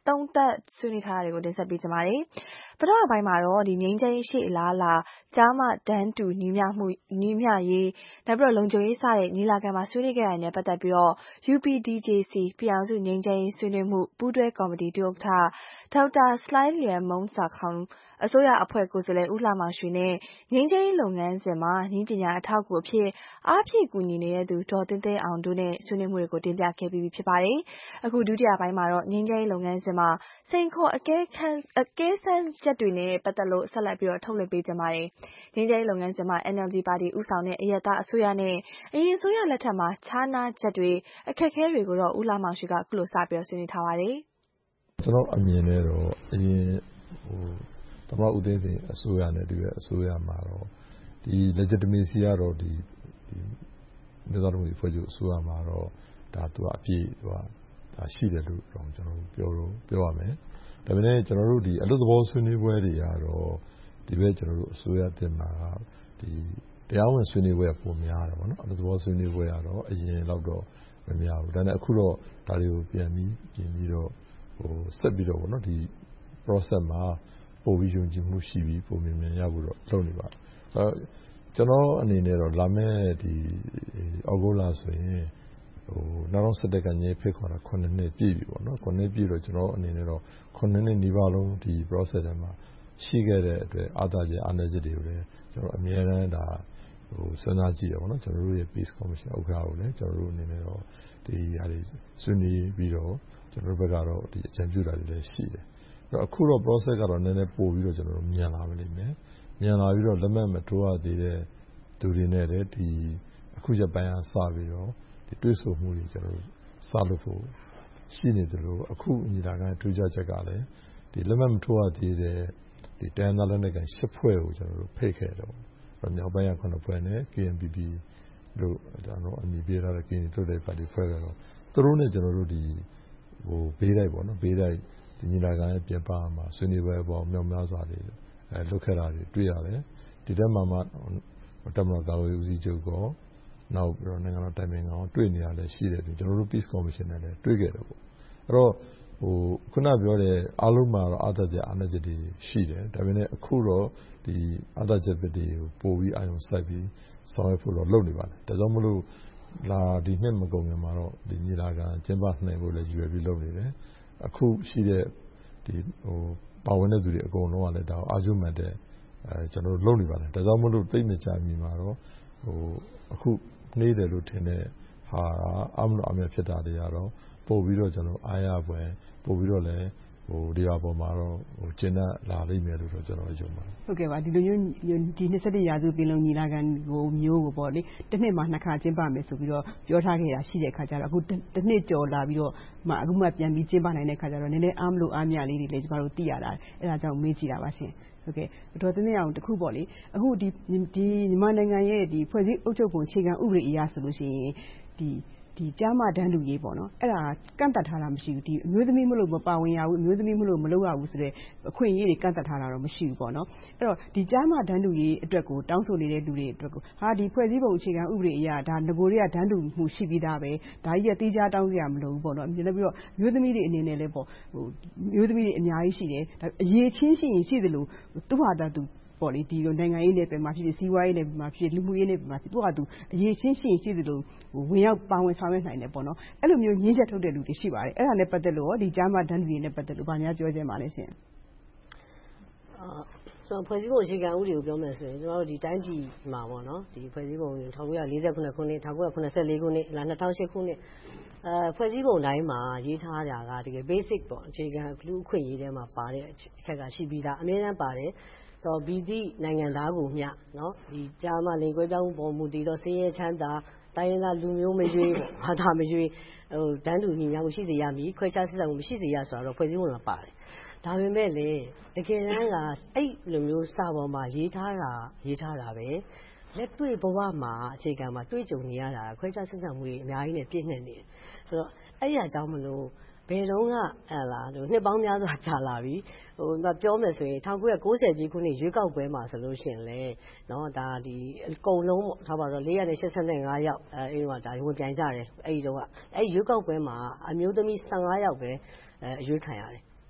သုံးသပ်ဆွေးနွေးထားတာတွေကိုတင်ဆက်ပေးကြပါမယ်။ပထမပိုင်းမှာတော့ဒီငြိမ်းချမ်းရေးရှေ့အလားအလာကြားမှတန်းတူညီမျှမှုညီမျှရေးနောက်ပြီးတော့လုံခြုံရေးစတဲ့ညီလာခံမှာဆွေးနွေးခဲ့တာနဲ့ပတ်သက်ပြီးတော့ U P D J C ပြည်အောင်စုငြိမ်းချမ်းရေးဆွေးနွေးမှုပူးတွဲကော်မတီဒုဥက္ကဋ္ဌဒေါက်တာစလိုင်းလျံမုန်းစာခေါင်အစိုးရအဖွဲ့ကိုယ်စားလှယ်ဦးလှမောင်ရွှေနဲ့ငြိမ်းချမ်းရေးလုပ်ငန်းစဉ်မှာနည်းပညာအထောက်အကူအဖြစ်အားဖြည့်ကူညီနေတဲ့သူဒေါ်သင်းသင်းအောင်တို့နဲ့ဆွေးနွေးမှုတွေကိုတင်ပြခဲ့ပြီးဖြစ်ပါတယ်။အခုဒုတိယပိုင်းမှာတော့ငြိမ်းချမ်းရေးလုပ်ငန်းစဉ်မှာစိန်ခေါ်အကဲခန်းအကဲဆန်းချက်တွေနဲ့ပတ်သက်လို့ဆက်လက်ပြီးတော့ထုတ်လွှင့်ပေးကြပါတယ်။ငြိမ်းချမ်းရေးလုပ်ငန်းစဉ်မှာ N L D ပါတီဦးဆောင်တဲ့အရပ်သားအစိုးရနဲ့အရင်အစိုးရလက်ထက်မှာခြားနားချက်တွေအခက်အခဲတွေကိုတော့ဦးလှမောင်ရွှေကအခုလိုစပြီးဆွေးနွေးထားပါတယ်။ကျွန်တော်အမြင်နဲ့တော့အရင်ဟိုသမ္မတဦးသိန်းစိန်အစိုးရနဲ့ဒီပဲအစိုးရမှာတော့ဒီ legitimacy ကတော့ဒီဒီမြေသားတို့ဖွဲ့ချုပ်အစိုးရမှာတော့ဒါသူကအပြည့်သူကဒါရှိတယ်လို့တော့ကျွန်တော်ပြောလို့ပြောရမယ်။ဒါပေမဲ့ကျွန်တော်တို့ဒီအလုပ်သဘောဆွေးနွေးပွဲတွေကတော့ဒီပဲကျွန်တော်တို့အစိုးရတင်မှာဒီတရားဝင်ဆွေးနွေးပွဲပုံများတယ်ပေါ့နော်။အလုပ်သဘောဆွေးနွေးပွဲကတော့အရင်လောက်တော့မများဘူး။ဒါနဲ့အခုတော့ဒါတွေကိုပြန်ပြီးပြင်ပြီးတော့ဟိုဆက်ပြီးတော့ပေါ့နော်ဒီ process မှာပို့ပြီးယုံကြည်မှုရှိပြီးပုံမြင်မြင်ရဖို့တော့လုပ်နေပါတယ်။အဲကျွန်တော်အနေနဲ့တော့လာမယ့်ဒီအောက်တိုဘာဆိုရင်ဟိုနောက်တော့ဆက်တက်ကညဖိတ်ခေါ်တာခုနှစ်နှစ်ပြည့်ပြီပေါ့နော်ခုနှစ်ပြည့်တော့ကျွန်တော်အနေနဲ့တော့ခုနှစ်နှစ်နီးပါးလုံးဒီ process ထဲမှာရှိခဲ့တဲ့အတွက်အာသာချက်အားနည်းချက်တွေကိုလည်းကျွန်တော်အများအားဒါဟိုစဉ်းစားကြည့်ရပါတော့ကျွန်တော်တို့ရဲ့ Peace Commission ဥက္ကဋ္ဌကိုလည်းကျွန်တော်တို့အနေနဲ့တော့ဒီဟာတွေဆွေးနွေးပြီးတော့ကျွန်တော်တို့ဘက်ကတော့ဒီအကြံပြုတာတွေလည်းရှိတယ်အခုတော့ process ကတော့နည်းနည်းပို့ပြီးတော့ကျွန်တော်တို့မြန်လာပါလိမ့်မယ်မြန်လာပြီးတော့လက်မှတ်မထိုးရသေးတဲ့သူတွေနဲ့လည်းဒီအခုချက်ပိုင်းအားစပြီးတော့ဒီတွေးဆမှုတွေကျွန်တော်တို့စလုပ်ဖို့ရှိနေတယ်လို့အခုညီလာခံထူးခြားချက်ကလည်းဒီလက်မှတ်မထိုးရသေးတဲ့ဒီတန်တာလက်နဲ့ကန်ရှစ်ဖွဲ့ကိုကျွန်တော်တို့ဖိတ်ခဲ့တော့မြောက်ပိုင်းကခုနှစ်ဖွဲ့နဲ့ K N P P တို့ကျွန်တော်အမည်ပေးထားတဲ့ Kenya တို့တဲ့ပါတီဖွဲ့ကတော့သူတို့နဲ့ကျွန်တော်တို့ဒီဟိုဘေးတိုက်ပေါ့နော်ဘေးတိုက်ဒီညီလာခံရဲ့ပြင်ပမှာဆွေးနွေးပွဲပေါ့မြောက်များစွာတွေအဲလုပ်ခဲ့တာတွေတွေ့ရတယ်ဒီတက်မှာမှတမန်တော်ကာဝေးဦးစီးချုပ်ကောနောက်ပြီးတော့နိုင်ငံတော်တိုင်ပင်ခံအောင်တွေ့နေရလဲရှိတယ်ကျွန်တော်တို့ Peace Commission နဲ့လည်းတွေ့ခဲ့တယ်ပေါ့အဲ့တော့ဟိုခုနပြောတဲ့အားလုံးမှာတော့အာသာချက်အားနည်းချက်တွေရှိတယ်ဒါပေမဲ့အခုတော့ဒီအာသာချက်တွေကိုပို့ပြီးအာရုံစိုက်ပြီးဆောင်ရွက်ဖို့တော့လုပ်နေပါတယ်ဒါကြောင့်မလို့လာဒီနှစ်မကုန်ခင်မှာတော့ဒီညီလာခံကျင်းပနိုင်ဖို့လည်းရည်ရွယ်ပြီးလုပ်နေတယ်အခုရှိတဲ့ဒီဟိုပါဝင်တဲ့သူတွေအကုန်လုံးကလည်းဒါအာရုံမှတ်တဲ့အဲကျွန်တော်တို့လုပ်နေပါတယ်ဒါကြောင့်မလို့သိမကြမီမှာတော့ဟိုအခုနေတယ်လို့ထင်တဲ့ဟာအမလို့အမြဲဖြစ်တာတွေကတော့ပို့ပြီးတော့ကျွန်တော်အားရပွဲပို့ပြီးတော့လည်းဟိုဒီဟာပေါ်မှာတော့ဟိုကျင်းတဲ့လာလိမ့်မယ်လို့တော့ကျွန်တော်ယုံပါတယ်ဟုတ်ကဲ့ပါဒီလိုမျိုးဒီနှစ်ဆက်ရာစုပင်လုံညီလာခံကိုမျိုးကိုပေါ့လေတစ်နှစ်မှာနှစ်ခါကျင်းပမယ်ဆိုပြီးတော့ပြောထားခဲ့တာရှိတဲ့ခါကျတော့အခုတစ်နှစ်ကျော်လာပြီးတော့မှအခုမှပြန်ပြီးကျင်းပနိုင်တဲ့ခါကျတော့နည်းနည်းအားမလို့အားမြလေးတွေလည်းကျမတို့သိရတာအဲ့ဒါကြောင့်မေးကြည့်တာပါရှင်ဟုတ်ကဲ့ဒေါ်သင်းသင်းအောင်တခုပေါ့လေအခုဒီဒီမြန်မာနိုင်ငံရဲ့ဒီဖွဲ့စည်းအုပ်ချုပ်ပုံအခြေခံဥပဒေအရဆိုလို့ရှိရင်ဒီဒီကြားမတန်းတူရေးပေါ့နော်အဲ့ဒါကန့်တတ်ထားတာမရှိဘူးဒီအမျိုးသမီးမလို့မပါဝင်ရဘူးအမျိုးသမီးမလို့မလုပ်ရဘူးဆိုတဲ့အခွင့်အရေးတွေကန့်တတ်ထားတာတော့မရှိဘူးပေါ့နော်အဲ့တော့ဒီကြားမတန်းတူရေးအတွက်ကိုတောင်းဆိုနေတဲ့လူတွေအတွက်ကိုဟာဒီဖွဲ့စည်းပုံအခြေခံဥပဒေအရဒါငကိုတွေကတန်းတူမှုရှိပြီးသားပဲဒါကြီးကတီးခြားတောင်းစရာမလိုဘူးပေါ့နော်ပြီးတော့မျိုးသမီးတွေအနေနဲ့လည်းပေါ့ဟိုမျိုးသမီးတွေအများကြီးရှိတယ်အရေးချင်းရှိရင်ရှိသလိုသူ့ဟာသူပေါ်လေဒီလိုနိုင်ငံရေးနယ်ပယ်မှာဖြစ်စီးပွားရေးနယ်ပယ်မှာဖြစ်လူမှုရေးနယ်ပယ်မှာဖြစ်သူ့ဟာသူအရေးချင်းရှိရင်ရှိသလိုဝင်ရောက်ပါဝင်ဆောင်ရွက်နိုင်တယ်ပေါ့နော်အဲ့လိုမျိုးညှင်းချက်ထုတ်တဲ့လူတွေရှိပါတယ်အဲ့ဒါနဲ့ပတ်သက်လို့ဒီကြားမှာဒန်းတူတွေနဲ့ပတ်သက်လို့ဗာများပြောချင်ပါလဲရှင်အာဆိုတော့ဖွဲ့စည်းပုံအခြေခံဥပဒေကိုပြောမယ်ဆိုရင်ကျွန်တော်တို့ဒီတိုင်းပြည်မှာပေါ့နော်ဒီဖွဲ့စည်းပုံ၁၉၄၉ခုနှစ်၁၉၇၄ခုနှစ်လာ၂၀၀၈ခုနှစ်အဲဖွဲ့စည်းပုံတိုင်းမှာရေးထားတာကတကယ် basic ပေါ့အခြေခံလူအခွင့်အရေးထဲမှာပါတဲ့အခက်ကရှိပြီးသားအများအားပါတယ်တော့ဘီသည့်နိုင်ငံသားကိုမျှနော်ဒီကြားမှာလင်ကွဲပြောင်းမှုပေါ်မူတည်တော့စည်ရဲချမ်းသာတိုင်းရင်းသားလူမျိုးမရွေးပေါ့ဘာသာမရွေးဟိုတန်းတူညီမျှမှုရှိစေရမည်ခွဲခြားဆက်ဆံမှုမရှိစေရဆိုတော့ဖွဲ့စည်းပုံမှာပါတယ်ဒါပေမဲ့လေတကယ်တမ်းကအဲ့လိုမျိုးစာပေါ်မှာရေးထားတာရေးထားတာပဲလက်တွေ့ဘဝမှာအခြေခံမှာတွေ့ကြုံနေရတာခွဲခြားဆက်ဆံမှုတွေအများကြီးနဲ့ပြည့်နှက်နေတယ်ဆိုတော့အဲ့ရအကြောင်းမလို့ဘယ်တော့ကဟဲ့လားနှစ်ပေါင်းများစွာကြာလာပြီဟိုပြောမယ်ဆိုရင်၁၉၉၀ပြည့်ခုနှစ်ရွေးကောက်ပွဲမှာဆိုလို့ရှိရင်လေနော်ဒါဒီအကုန်လုံးပေါ့ထားပါတော့၄၈၅ယောက်အဲအဲ့တော့ဒါဝင်ပြိုင်ကြတယ်အဲ့ဒီတော့ကအဲ့ရွေးကောက်ပွဲမှာအမျိုးသမီး၁၅ယောက်ပဲအဲအရွေးခံရတယ်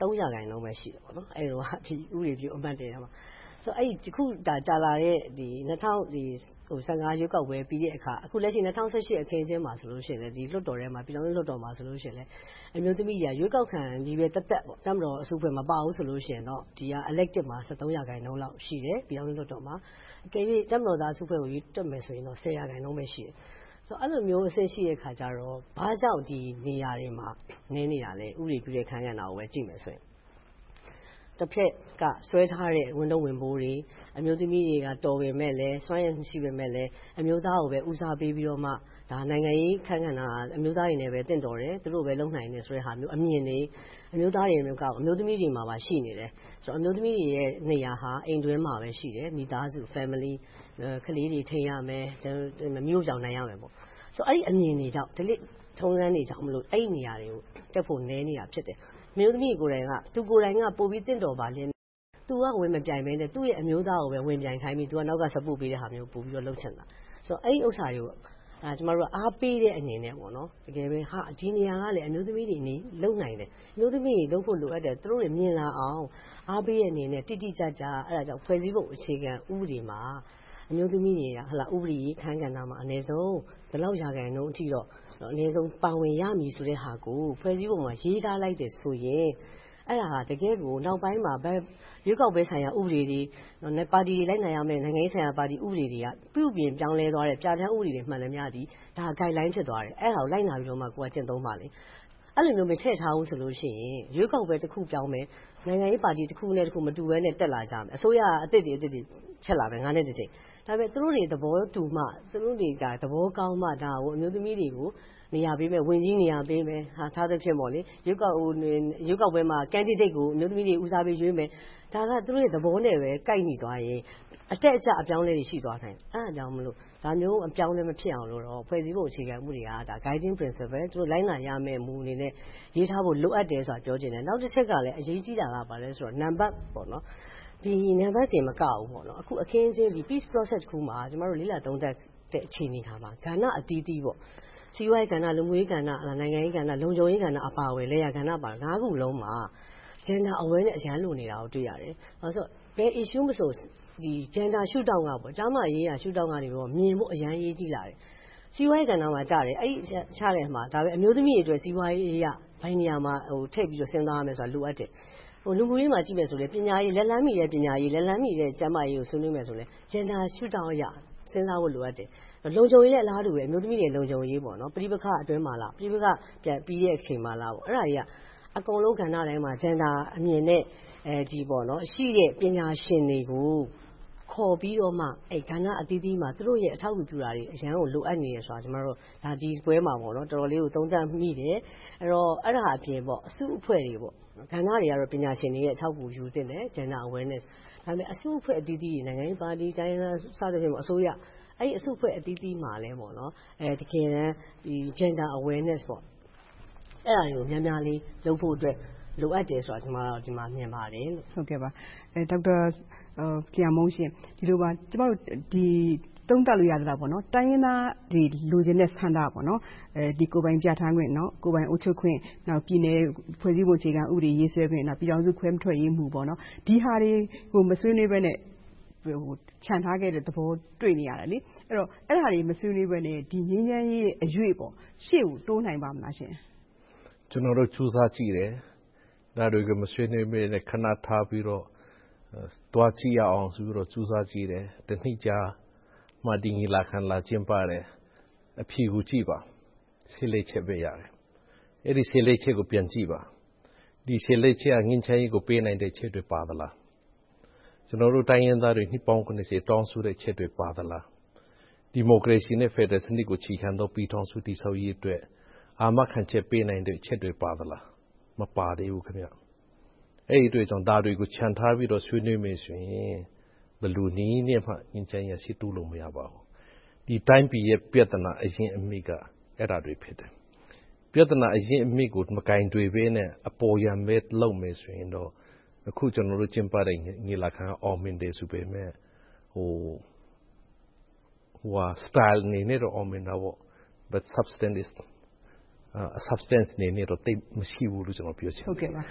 သုံးရာခိုင်နှုန်းပဲရှိတယ်ပေါ့နော်အဲ့တော့ဒီဥပဒေပြုအမှတ်တယ်မှာဆိုအဲ့ဒီခုဒါကြာလာတဲ့ဒီ၂၀၁၅ရွေးကောက်ပွဲပြီးတဲ့အခါအခုလက်ရှိ၂၀၁၈အခင်းချင်းမှာဆိုလို့ရှိရင်လည်းဒီလွှတ်တော်ထဲမှာပြည်ထောင်စုလွှတ်တော်မှာဆိုလို့ရှိရင်လည်းအမျိုးသမီးတွေကရွေးကောက်ခံဒီပဲတက်တက်ပေါ့တမတော်အစုအဖွဲ့မပါဘူးဆိုလို့ရှိရင်တော့ဒီက elected မှာ၁၃ရာခိုင်နှုန်းလောက်ရှိတယ်ပြည်ထောင်စုလွှတ်တော်မှာအကယ်၍တမတော်သားအစုအဖွဲ့ကိုရွေးတက်မယ်ဆိုရင်တော့၁၀ရာခိုင်နှုန်းပဲရှိတယ်ဆိုအဲ့လိုမျိုးအဆင့်ရှိတဲ့ခါကျတော့ဘာကြောင့်ဒီနေရာတွေမှာနည်းနေတာလဲဥပဒေပြုတဲ့ခန်းကဏ္ဍကိုပဲကြည့်မယ်ဆိုရင်တစ်ဖက်ကဆွဲထားတဲ့ဝန်တော့ဝင်ပိုးတွေအမျိုးသမီးတွေကတော်ပေမဲ့လည်းစွမ်းရည်ရှိပေမဲ့လည်းအမျိုးသားကိုပဲဦးစားပေးပြီးတော့မှဒါနိုင်ငံရေးခန်းကဏ္ဍအမျိုးသားတွေနဲ့ပဲတင့်တော်တယ်သူတို့ပဲလုံနိုင်တယ်ဆိုတဲ့ဟာမျိုးအမြင်တွေအမျိုးသားတွေမျိုးကအမျိုးသမီးတွေမှာပါရှိနေတယ်ဆိုတော့အမျိုးသမီးတွေရဲ့နေရာဟာအိမ်တွင်းမှာပဲရှိတယ်မိသားစု family ကလေးတွေထိန်းရမယ်မျိုးကြောင်နိုင်ရမယ်ပေါ့ဆိုတော့အဲ့ဒီအမြင်တွေကြောင့်ဒီလိထုံးစံတွေကြောင့်မလို့အဲ့ဒီနေရာတွေကိုတက်ဖို့နည်းနေတာဖြစ်တယ်မျိုးသမီးကိုယ်တိုင်ကသူကိုယ်တိုင်ကပို့ပြီးတင့်တော်ပါလင်းသူကဝင်မပြိုင်ပဲနဲ့သူ့ရဲ့အမျိုးသားကိုပဲဝင်ပြိုင်ခိုင်းပြီးသူကနောက်က support ပေးတဲ့ဟာမျိုးပို့ပြီးတော့လှုပ်ချင်တာဆိုတော့အဲ့ဒီဥစ္စာတွေကိုအဲကျမတို့ကအားပေးတဲ့အနေနဲ့ပေါ့နော်တကယ်ပဲဟာဒီနေရာကလည်းအမျိုးသမီးတွေနေလုံနိုင်တယ်အမျိုးသမီးတွေလုံဖို့လိုအပ်တယ်သူတို့တွေမြင်လာအောင်အားပေးတဲ့အနေနဲ့တိတိကျကျအဲ့ဒါကြောင့်ဖွဲ့စည်းပုံအခြေခံဥပဒေမှာအမျိုးသမီးတွေကဟလာဥပဒေခန်းကဏ္ဍမှာအနည်းဆုံးဘယ်လောက်ရာခိုင်နှုန်းအထိတော့အနည်းဆုံးပါဝင်ရမည်ဆိုတဲ့ဟာကိုဖွဲ့စည်းပုံမှာရေးထားလိုက်တယ်ဆိုရင်အဲ့ဒါဟာတကယ်ကိုနောက်ပိုင်းမှာရွေးကောက်ပွဲဆိုင်ရာဥပဒေတွေပါတီတွေလိုက်နိုင်ရမယ်နိုင်ငံရေးဆိုင်ရာပါတီဥပဒေတွေကပြုပြင်ပြောင်းလဲသွားတဲ့ပြဋ္ဌာန်းဥပဒေတွေမှန်သမျှဒီဒါ guideline ဖြစ်သွားတယ်အဲ့ဒါကိုလိုက်နာပြီးတော့မှကိုကကျင့်သုံးပါလေအဲ့လိုမျိုးမထည့်ထားဘူးဆိုလို့ရှိရင်ရွေးကောက်ပွဲတစ်ခုပြောင်းမယ်နိုင်ငံရေးပါတီတစ်ခုနဲ့တစ်ခုမတူဘဲနဲ့တက်လာကြမယ်အစိုးရအသစ်တွေအသစ်တွေချက်လာမယ်ငါးနှစ်တစ်ချိန်ဒါပေမဲ့သူတို့တွေသဘောတူမှသူတို့တွေကသဘောကောင်းမှဒါကိုအမျိုးသမီးတွေကိုနေရာပေးမယ်ဝင်ကြီးနေရာပေးမယ်ဟာထားသဖြင့်ပေါ့လေရုပ်ကောက်ရုပ်ကောက်ပွဲမှာ candidate ကိုအမျိုးသမီးတွေဦးစားပေးရွေးမယ်ဒါကသူတို့ရဲ့သဘောနဲ့ပဲကိုက်ညီသွားရင်အတက်အကျအပြောင်းလဲတွေရှိသွားနိုင်အဲ့ဒါကြောင့်မလို့ဒါမျိုးအပြောင်းလဲမဖြစ်အောင်လို့တော့ဖွဲ့စည်းပုံအခြေခံမှုတွေကဒါ guiding principle သူတို့လိုက်နာရမယ့်မူအနေနဲ့ရေးထားဖို့လိုအပ်တယ်ဆိုတာပြောချင်တယ်နောက်တစ်ချက်ကလည်းအရေးကြီးတာကဘာလဲဆိုတော့ number ပေါ့နော်ဒီနံပါတ်စီမကဘူးပေါ့နော်အခုအခင်းချင်းဒီ peace process ခုမှာကျမတို့လေးလာသုံးသပ်တဲ့အခြေအနေဟာမှာကဏ္ဍအသီးသီးပေါ့စီးပွားရေးကဏ္ဍလူမှုရေးကဏ္ဍနိုင်ငံရေးကဏ္ဍလုံခြုံရေးကဏ္ဍအပါအဝင်လေယာကဏ္ဍပါငါးခုလုံးမှာ gender awareness အရန်လိုနေတာကိုတွေ့ရတယ်။ဘာလို့ဆိုဘယ် issue မဆိုဒီ gender shoot down ကပေါ့ကျမရေးရ shoot down ကနေတော့မြင်ဖို့အရန်ရေးကြည့်လာတယ်။စီးပွားရေးကဏ္ဍမှာကြားတယ်အဲ့ချတဲ့မှာဒါပဲအမျိုးသမီးတွေအတွက်စီးပွားရေးရဘိုင်းနေရာမှာဟိုထိပ်ပြီးတော့စဉ်းစားရမယ်ဆိုတာလိုအပ်တယ်။ဟိုလူမှုရေးမှာကြည့်မယ်ဆိုလေပညာရေးလက်လန်းမီတဲ့ပညာရေးလက်လန်းမီတဲ့ကျန်းမာရေးကိုဆွေးနွေးမယ်ဆိုလေ gender shoot down ရစဉ်းစားဖို့လိုအပ်တယ်။လုံခြုံရေးနဲ့အလားတူပဲအမျိုးသမီးတွေလုံခြုံရေးပေါ့နော်ပြိပခအတွင်းမှာလားပြိပခပြန်ပြီးတဲ့အချိန်မှာလားပေါ့အဲ့ဒါကြီးကအကုန်လုံးကဏ္ဍတိုင်းမှာ gender အမြင်နဲ့အဲဒီပေါ့နော်ရှိတဲ့ပညာရှင်တွေကိုခေါ်ပြီးတော့မှအဲကဏ္ဍအသီးသီးမှာသူတို့ရဲ့အထောက်အကူပြုတာတွေအရန်ကိုလိုအပ်နေရဆိုတာကျွန်တော်တို့ဒါဒီပွဲမှာပေါ့နော်တော်တော်လေးကိုသုံးသပ်မိတယ်အဲ့တော့အဲ့ဒါအပြင်ပေါ့အစုအဖွဲ့တွေပေါ့ကဏ္ဍတွေကတော့ပညာရှင်တွေရဲ့အထောက်အကူယူသင့်တယ် gender awareness ဒါပေမဲ့အစုအဖွဲ့အသီးသီးနိုင်ငံရေးပါတီတိုင်းစသဖြင့်ပေါ့အစိုးရအဲ့ဒီအစုအဖွဲ့အသီးသီးမှာလဲပေါ့နော်အဲတကယ်တမ်းဒီ gender awareness ပေါ့အဲ့ဒါကိုများများလေးလုပ်ဖို့အတွက်လိုအပ်တယ်ဆိုတာကျွန်တော်တို့ဒီမှာမြင်ပါတယ်လို့ဟုတ်ကဲ့ပါအဲဒေါက်တာကီယာမုန်းရှင်ဒီလိုပါကျမတို့ဒီသုံးသပ်လို့ရတာပေါ့နော်တိုင်းရင်းသားတွေလိုချင်တဲ့ဆန္ဒပေါ့နော်အဲဒီကိုပိုင်ပြဋ္ဌာန်းခွင့်နော်ကိုပိုင်အုပ်ချုပ်ခွင့်နောက်ပြည်နယ်ဖွဲ့စည်းပုံအခြေခံဥပဒေရေးဆွဲခွင့်နောက်ပြည်ထောင်စုခွဲမထွက်ရေးမှုပေါ့နော်ဒီဟာတွေကိုမဆွေးနွေးဘဲနဲ့ဟိုခြံထားခဲ့တဲ့သဘောတွေ့နေရတယ်လေအဲ့တော့အဲ့ဒါတွေမဆွေးနွေးဘဲနဲ့ဒီငင်းချမ်းရေးအရွေ့ပေါ့ရှေ့ကိုတိုးနိုင်ပါမလားရှင်ကျွန်တော်တို့စူးစမ်းကြည့်တယ်ဒါတွေကမဆွေးနွေးမိနဲ့ခဏထားပြီးတော့တွားကြည့်ရအောင်ဆိုပြီးတော့စူးစမ်းကြည့်တယ်တနည်းကြာမှဒီငီလာခံလာကျင်းပါတယ်အဖြေကိုကြည့်ပါဆေးလေးချက်ပဲရတယ်အဲ့ဒီဆေးလေးချက်ကိုပြန်ကြည့်ပါဒီဆေးလေးချက်ကငင်းချမ်းရေးကိုပေးနိုင်တဲ့ချက်တွေပါသလားကျွန်တော်တို့တိုင်းရင်းသားတွေနှစ်ပေါင်း၇၀တောင်းဆိုတဲ့ချက်တွေပါသလားဒီမိုကရေစီနဲ့ဖက်ဒရယ်စနစ်ကိုခြေခံသောပြည်ထောင်စုတည်ဆောက်ရေးအတွက်အာမခံချက်ပေးနိုင်တဲ့ချက်တွေပါသလားမပါသေးဘူးခင်ဗျအဲ့ဒီအတွက်ကြောင့်ဒါတွေကိုခြံထားပြီးတော့ဆွေးနွေးမယ်ဆိုရင်ဘယ်လိုနည်းနဲ့မှငင်းချမ်းရေးရှိတူးလို့မရပါဘူးဒီတိုင်းပြည်ရဲ့ပြဿနာအရင်အမိကအဲ့ဒါတွေဖြစ်တယ်ပြဿနာအရင်အမိကိုမကင်တွေပဲနဲ့အပေါ်ယံပဲလုပ်မယ်ဆိုရင်တော့အခုကျွန်တော်တို့ကျင်းပတဲ့ညီလာခံအောင်မြင်တယ်ဆိုပေမဲ့ဟိုဟို style နေနဲ့တော့အောင်မြင်တာပေါ့ but substance is uh, substance နေနဲ့တော့တိတ်မရှိဘူးလို့ကျွန်တော်ပြောချင်ဟုတ်ကဲ့ပါအဲ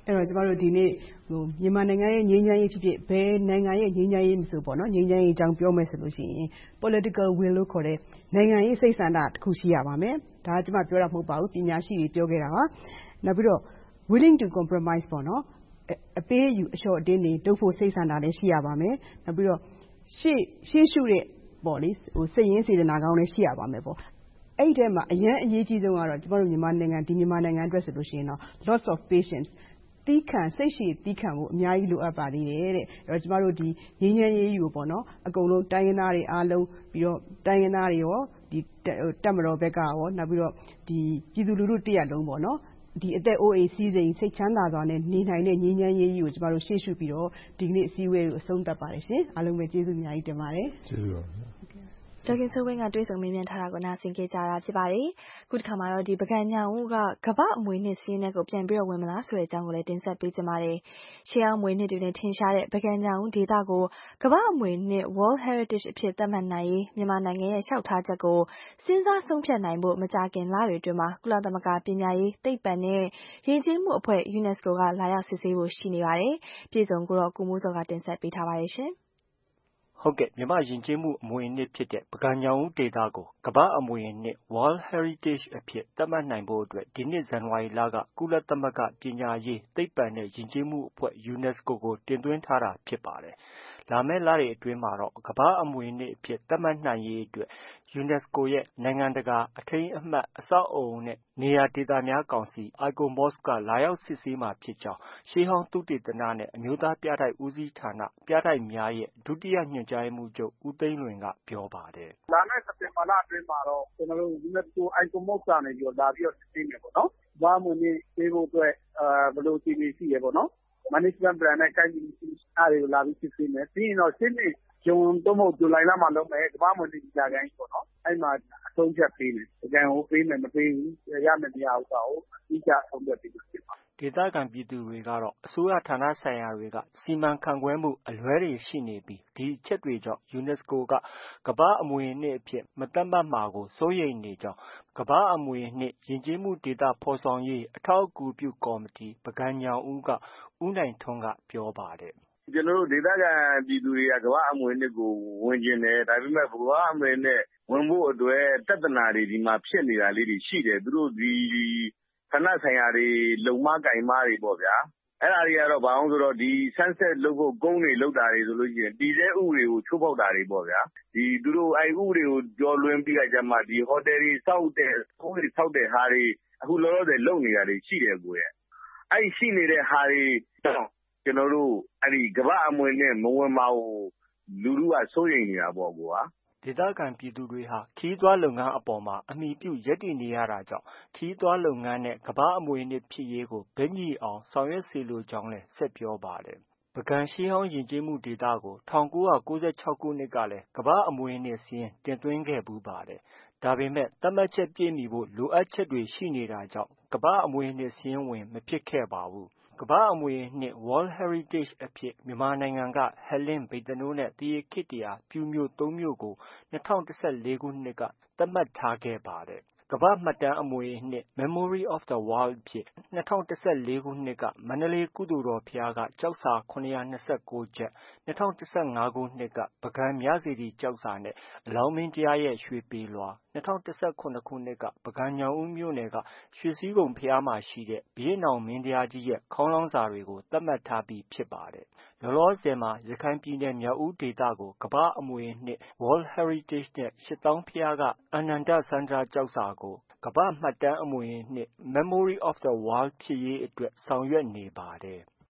အဲ့တော့ကျမတို့ဒီနေ့ဟိုမြန်မာနိုင်ငံရဲ့ငြိမ်းချမ်းရေးဖြစ်ဖြစ်ဘယ်နိုင်ငံရဲ့ငြိမ်းချမ်းရေးမဆိုပေါ့နော်ငြိမ်းချမ်းရေးအကြောင်းပြောမယ်ဆိုလို့ရှိရင် political will လို့ခေါ်တဲ့နိုင်ငံရေးစိတ်ဆန္ဒတစ်ခုရှိရပါမယ်ဒါကကျမပြောတာမဟုတ်ပါဘူးပညာရှိတွေပြောခဲ့တာပါနောက်ပြီးတော့ willing to compromise ပေါ့နော်အပေးအယူအလျှော့အတင်းတွေလုပ်ဖို့စိတ်ဆန္ဒလည်းရှိရပါမယ်နောက်ပြီးတော့ရှေ့ရှေ့ရှုတဲ့ပေါ့လေဟိုစိတ်ရင်းစေတနာကောင်းလည်းရှိရပါမယ်ပေါ့အဲ့ဒီထဲမှာအရန်အရေးကြီးဆုံးကတော့ကျမတို့မြန်မာနိုင်ငံဒီမြန်မာနိုင်ငံအတွက်ဆိုလို့ရှိရင်တော့ lots of patience တီးခံစိတ်ရှည်တီးခံဖို့အများကြီးလိုအပ်ပါသေးတယ်တဲ့အဲ့တော့ကျမတို့ဒီငြိမ်းချမ်းရေးကိုပေါ့နော်အကုန်လုံးတိုင်းရင်းသားတွေအားလုံးပြီးတော့တိုင်းရင်းသားတွေရောဒီတက်မတော်ဘက်ကရောနောက်ပြီးတော့ဒီပြည်သူလူထုတရက်လုံးပေါ့နော်ဒီအသက်အိုးအိမ်စီးစိမ်စိတ်ချမ်းသာစွာနဲ့နေနိုင်တဲ့ငြိမ်းချမ်းရေးကြီးကိုကျမတို့ရှေ့ရှုပြီးတော့ဒီကနေ့အစည်းအဝေးကိုအဆုံးသတ်ပါတယ်ရှင်အားလုံးပဲကျေးဇူးအများကြီးတင်ပါတယ်ကျေးဇူးပါဒေါက်တာဆိုဝင်းကတွေးဆုံမေးမြန်းထားတာကိုနားဆင်ကြကြတာဖြစ်ပါတယ်။ခုတစ်ခါမှာတော့ဒီပကံညောင်ဦးကကမ္ဘာအမွေနှစ်စီးနဲ့ကိုပြန်ပြီးတော့ဝင်မလားဆိုတဲ့အကြောင်းကိုလည်းတင်ဆက်ပေးကြပါမယ်။ရှေးအောင်မွေနှစ်တွေနဲ့ထင်ရှားတဲ့ပကံညောင်ဦးဒေသကိုကမ္ဘာအမွေနှစ် World Heritage အဖြစ်သတ်မှတ်နိုင်ရေးမြန်မာနိုင်ငံရဲ့လျှောက်ထားချက်ကိုစဉ်းစားဆုံးဖြတ်နိုင်ဖို့မကြာခင်လတွေအတွင်းမှာကုလသမဂ္ဂပညာရေးသိပ္ပံနဲ့ယဉ်ကျေးမှုအဖွဲ့ UNESCO ကလာရောက်စစ်ဆေးဖို့ရှိနေပါတယ်။ပြည်စုံကိုတော့ကိုမိုးစောကတင်ဆက်ပေးထားပါတယ်ရှင်။ဟုတ်ကဲ့မြန်မာယဉ်ကျေးမှုအမွေအနှစ်ဖြစ်တဲ့ပကံညောင်ဦးဒေသကိုကမ္ဘာအမွေအနှစ် World Heritage အဖြစ်သတ်မှတ်နိုင်ဖို့အတွက်ဒီနှစ်ဇန်နဝါရီလကကုလသမဂ္ဂပညာရေးသိပ္ပံနဲ့ယဉ်ကျေးမှုအဖွဲ့ UNESCO ကိုတင်သွင်းထားတာဖြစ်ပါတယ်။လာမယ့်လတွေအတွင်းမှာတော့ကမ္ဘာအမွေအနှစ်အဖြစ်သတ်မှတ်နိုင်ရေးအတွက် UNESCO ရဲ့နိုင်ငံတကာအထိမ်းအမှတ်အဆောက်အအုံနဲ့နေရာဒေသများကောင်စီ အိုက်ကိုမော့စ် ကလာရောက်စစ်ဆေးမှာဖြစ်ကြောင်းရှေးဟောင်းသုတေသနနဲ့အမျိုးသားပြတိုက်ဦးစီးဌာနပြတိုက်များရဲ့ဒုတိယညွှန်ကြားရေးမှူးချုပ်ဦးသိန်းလွင်ကပြောပါတယ်။လာမယ့်စက်တင်ဘာလအတွင်းမှာတော့ကျွန်တော်တို့ UNESCO အိုက်ကိုမော့စ်ကနေပြီးတော့လာပြီးတော့စစ်ဆေးမယ်ပေါ့နော်။ဘာမှမနေသေးဖို့အတွက်ဘယ်လိုအခြေအနေရှိရပေါ့နော်။ management plan နဲ့ကိုင်းပြီးအားတွေကိုလာပြီးစစ်ဆေးမယ်။ပြီးရင်တော့ရှင်းနေဂျွန်တော့မဟုတ်ဇူလိုင်လမှာလုပ်မယ်ကမ္ဘာ့မွေးနေ့ကြာကန်ပေါ့နော်အဲ့မှာအဆုံးဖြတ်ပေးမယ်။ကြံကိုပေးမယ်မပေးဘူးရမယ်မရဘူးပေါ့အတိအကျဆုံးဖြတ်ပေးမှာဖြစ်ပါဒေသခံပြည်သူတွေကတော့အစိုးရဌာနဆိုင်ရာတွေကစီမံခန့်ခွဲမှုအလွဲတွေရှိနေပြီးဒီအချက်တွေကြောင့် UNESCO ကကမ္ဘာအမွေအနှစ်အဖြစ်မသတ်မှတ်မှာကိုစိုးရိမ်နေကြောင်းကမ္ဘာအမွေအနှစ်ယဉ်ကျေးမှုဒေသဖော်ဆောင်ရေးအထောက်အကူပြုကော်မတီပကံညောင်ဦးကဦးနိုင်ထွန်းကပြောပါတယ်။ကျွန်တော်တို့ဒေသခံပြည်သူတွေကကမ္ဘာအမွေအနှစ်ကိုဝင်ကျင်တယ်ဒါပေမဲ့ကမ္ဘာအမွေအနှစ်ဝင်ဖို့အတွက်တက္ကနာတွေဒီမှာဖြစ်နေတာလေးတွေရှိတယ်သူတို့ဒီဌာနဆိုင်ရာတွေလုံမကင်မတွေပေါ့ဗျာအဲ့ဒါတွေကတော့ဘာအောင်ဆိုတော့ဒီ sunset လုပ်ဖို့ကုန်းတွေလောက်တာတွေဆိုလို့ရှိရင်ဒီတဲ့ဥတွေကိုချိုးဖောက်တာတွေပေါ့ဗျာဒီသူတို့အဲ့ဥတွေကိုကြော်လွင်ပြီးကြမှာဒီဟိုတယ်တွေစောက်တဲ့ကုန်းတွေစောက်တဲ့ဟာတွေအခုလောလောဆယ်လုပ်နေတာတွေရှိတယ်ကိုရဲ့အဲ့ရှိနေတဲ့ဟာတွေကျွန်တော်တို့အဲ့ဒီကမ္ဘာအမွေနဲ့မဝင်ပါဘူးလူလူကစိုးရိမ်နေတာပေါ့ကွာဒေသခံပြည်သူတွေဟာခီးသွွားလုပ်ငန်းအပေါ်မှာအမိပြုရပ်တည်နေရတာကြောင့်ခီးသွွားလုပ်ငန်းနဲ့ကမ္ဘာအမွေအနှစ်ဖြစ်ရေးကိုဗိညီအောင်ဆောင်ရွက်စေလိုကြောင်းလည်းဆက်ပြောပါတယ်။ပကံရှေးဟောင်းယဉ်ကျေးမှုဒေသကို၁၉၉၆ခုနှစ်ကလည်းကမ္ဘာအမွေအနှစ်စာရင်းတင်သွင်းခဲ့ပူးပါတယ်။ဒါပေမဲ့သတ်မှတ်ချက်ပြည့်မီဖို့လိုအပ်ချက်တွေရှိနေတာကြောင့်ကမ္ဘာအမွေအနှစ်စာရင်းဝင်မဖြစ်ခဲ့ပါဘူး။ကမ္ဘာအမွေအနှစ် World Heritage အဖြစ်မြန်မာနိုင်ငံကဟဲလင်းဗိဿနိုးနဲ့သရေခေတ္တရာပြူမြို့သုံးမြို့ကို၂၀၁၄ခုနှစ်ကသတ်မှတ်ထားခဲ့ပါတယ်။ကမ္ဘာမှတ်တမ်းအမွေအနှစ် Memory of the World အဖြစ်၂၀၁၄ခုနှစ်ကမန္တလေးကုသိုလ်တော်ဘုရားကကျောက်စာ၇၂၉ချက်၂၀၁၅ခုနှစ်ကပုဂံမြစေတီကျောက်စာနဲ့အလောင်းမင်းတရားရဲ့ရွှေပေလွှာ၂၀၁၇ခုနှစ်ကပုဂံညောင်ဦးမြို့နယ်ကရွှေစည်းကုံဘုရားမှာရှိတဲ့ဘုရင့်နောင်မင်းတရားကြီးရဲ့ခေါင်းလောင်းစာတွေကိုသတ်မှတ်ထားပြီးဖြစ်ပါတယ်။လောလောဆယ်မှာရခိုင်ပြည်နယ်မြောက်ဦးဒေသကိုကမ္ဘာအမွေအနှစ် World Heritage နဲ့ရှစ်တောင်းဘုရားကအနန္တစန္ဒာကျောက်စာကိုကမ္ဘာမှတ်တမ်းအမွေအနှစ် Memory of the World ဖြစ်ရေးအတွက်ဆောင်ရွက်နေပါတယ်။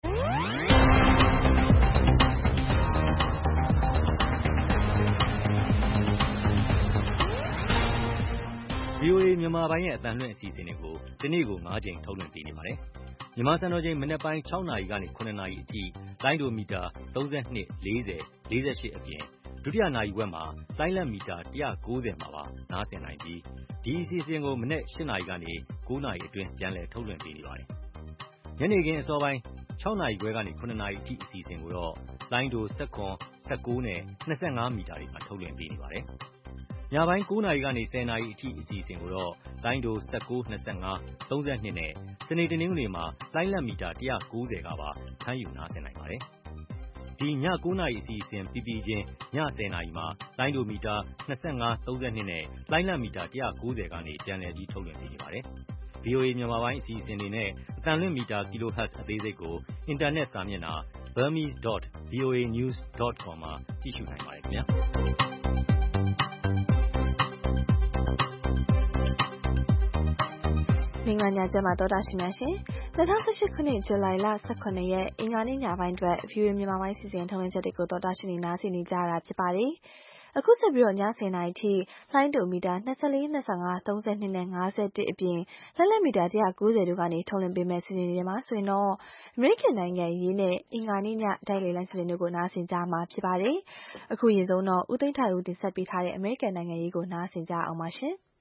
ဗွီအိုအေမြန်မာပိုင်းရဲ့အသံလွှင့်အစီအစဉ်တွေကိုဒီနေ့ကို၅ကြိမ်ထုတ်လွှင့်ပေးနေပါတယ်။မြန်မာစံတော်ချိန်မနက်ပိုင်း၆နာရီကနေ၇နာရီအထိလိုင်းဒိုမီတာ၃၂၊၄၀၊၄၈အပြင်ဒုတိယနာရီဝက်မှာလိုင်းလတ်မီတာ၁၉၀မှာပါနားဆင်နိုင်ပြီးဒီအစီအစဉ်ကိုမနက်၈နာရီကနေ၉နာရီအတွင်းပြန်လည်ထုတ်လွှင့်ပေးနေပါတယ်။ညနေခင်းအစောပိုင်း၆နာရီခွဲကနေ၇နာရီအထိအစီအစဉ်ကိုတော့လိုင်းဒို၁၇၊၁၉နဲ့၂၅မီတာတွေမှာထုတ်လွှင့်ပေးနေပါတယ်။ညပိုင်း၉နာရီကနေ၁၀နာရီအထိအစီအစဉ်ကိုတော့လိုင်းဒို၁၉ ၂၅ ၃၂နဲ့စနေတနင်္ဂနွေမှာလိုင်းလတ်မီတာ၁၉၀ကပါဖမ်းယူနားဆင်နိုင်ပါတယ်။ဒီည၉နာရီအစီအစဉ်ပြီးပြီးချင်းည၁၀နာရီမှာလိုင်းဒိုမီတာ၂၅ ၃၂နဲ့လိုင်းလတ်မီတာ၁၉၀ကနေပြန်လည်ပြီးထုတ်လွှင့်ပေးနေပါတယ်။ ဗွီအိုအေမြန်မာပိုင်းအစီအစဉ်တွေနဲ့အသံလွှင့်မီတာ kilohertz အသေးစိတ်ကိုအင်တာနက်စာမျက်နှာ burmese dot voa news dot com မှာကြည့်ရှုနိုင်ပါတယ်ခင်ဗျာ။မင်္ဂလာညချမ်းပါတော်တာရှင်များရှင်၂၀၁၈ခုနှစ်ဇူလိုင်လ၁၇ရက်အင်္ဂါနေ့ညပိုင်းအတွက် ဗွီအိုအေမြန်မာပိုင်းစီစဉ်ထုံးလွှင့်ချက်တွေကိုတော်တာရှင်နေနားဆင်နေကြရတာဖြစ်ပါတယ်။အခုဆက်ပြီးတော့ည၁၀နာရီထိလိုင်းဒိုမီတာ၂၄ ၂၅ ၃၂နဲ့၅၁အပြင်လက်လက်မီတာ၁၉၀တို့ကနေထုတ်လွှင့်ပေးမဲ့စီစဉ်တွေမှာဆိုရင်တော့အမေရိကန်နိုင်ငံရေးနဲ့အင်္ဂါနေ့ညတိုက်လေလိုင်းစီစဉ်တို့ကိုနားဆင်ကြမှာဖြစ်ပါတယ်။အခုရင်ဆုံးတော့ဦးသိန်းထိုင်ဦးတင်ဆက်ပေးထားတဲ့အမေရိကန်နိုင်ငံရေးကိုနားဆင်ကြအောင်ပါရှင်။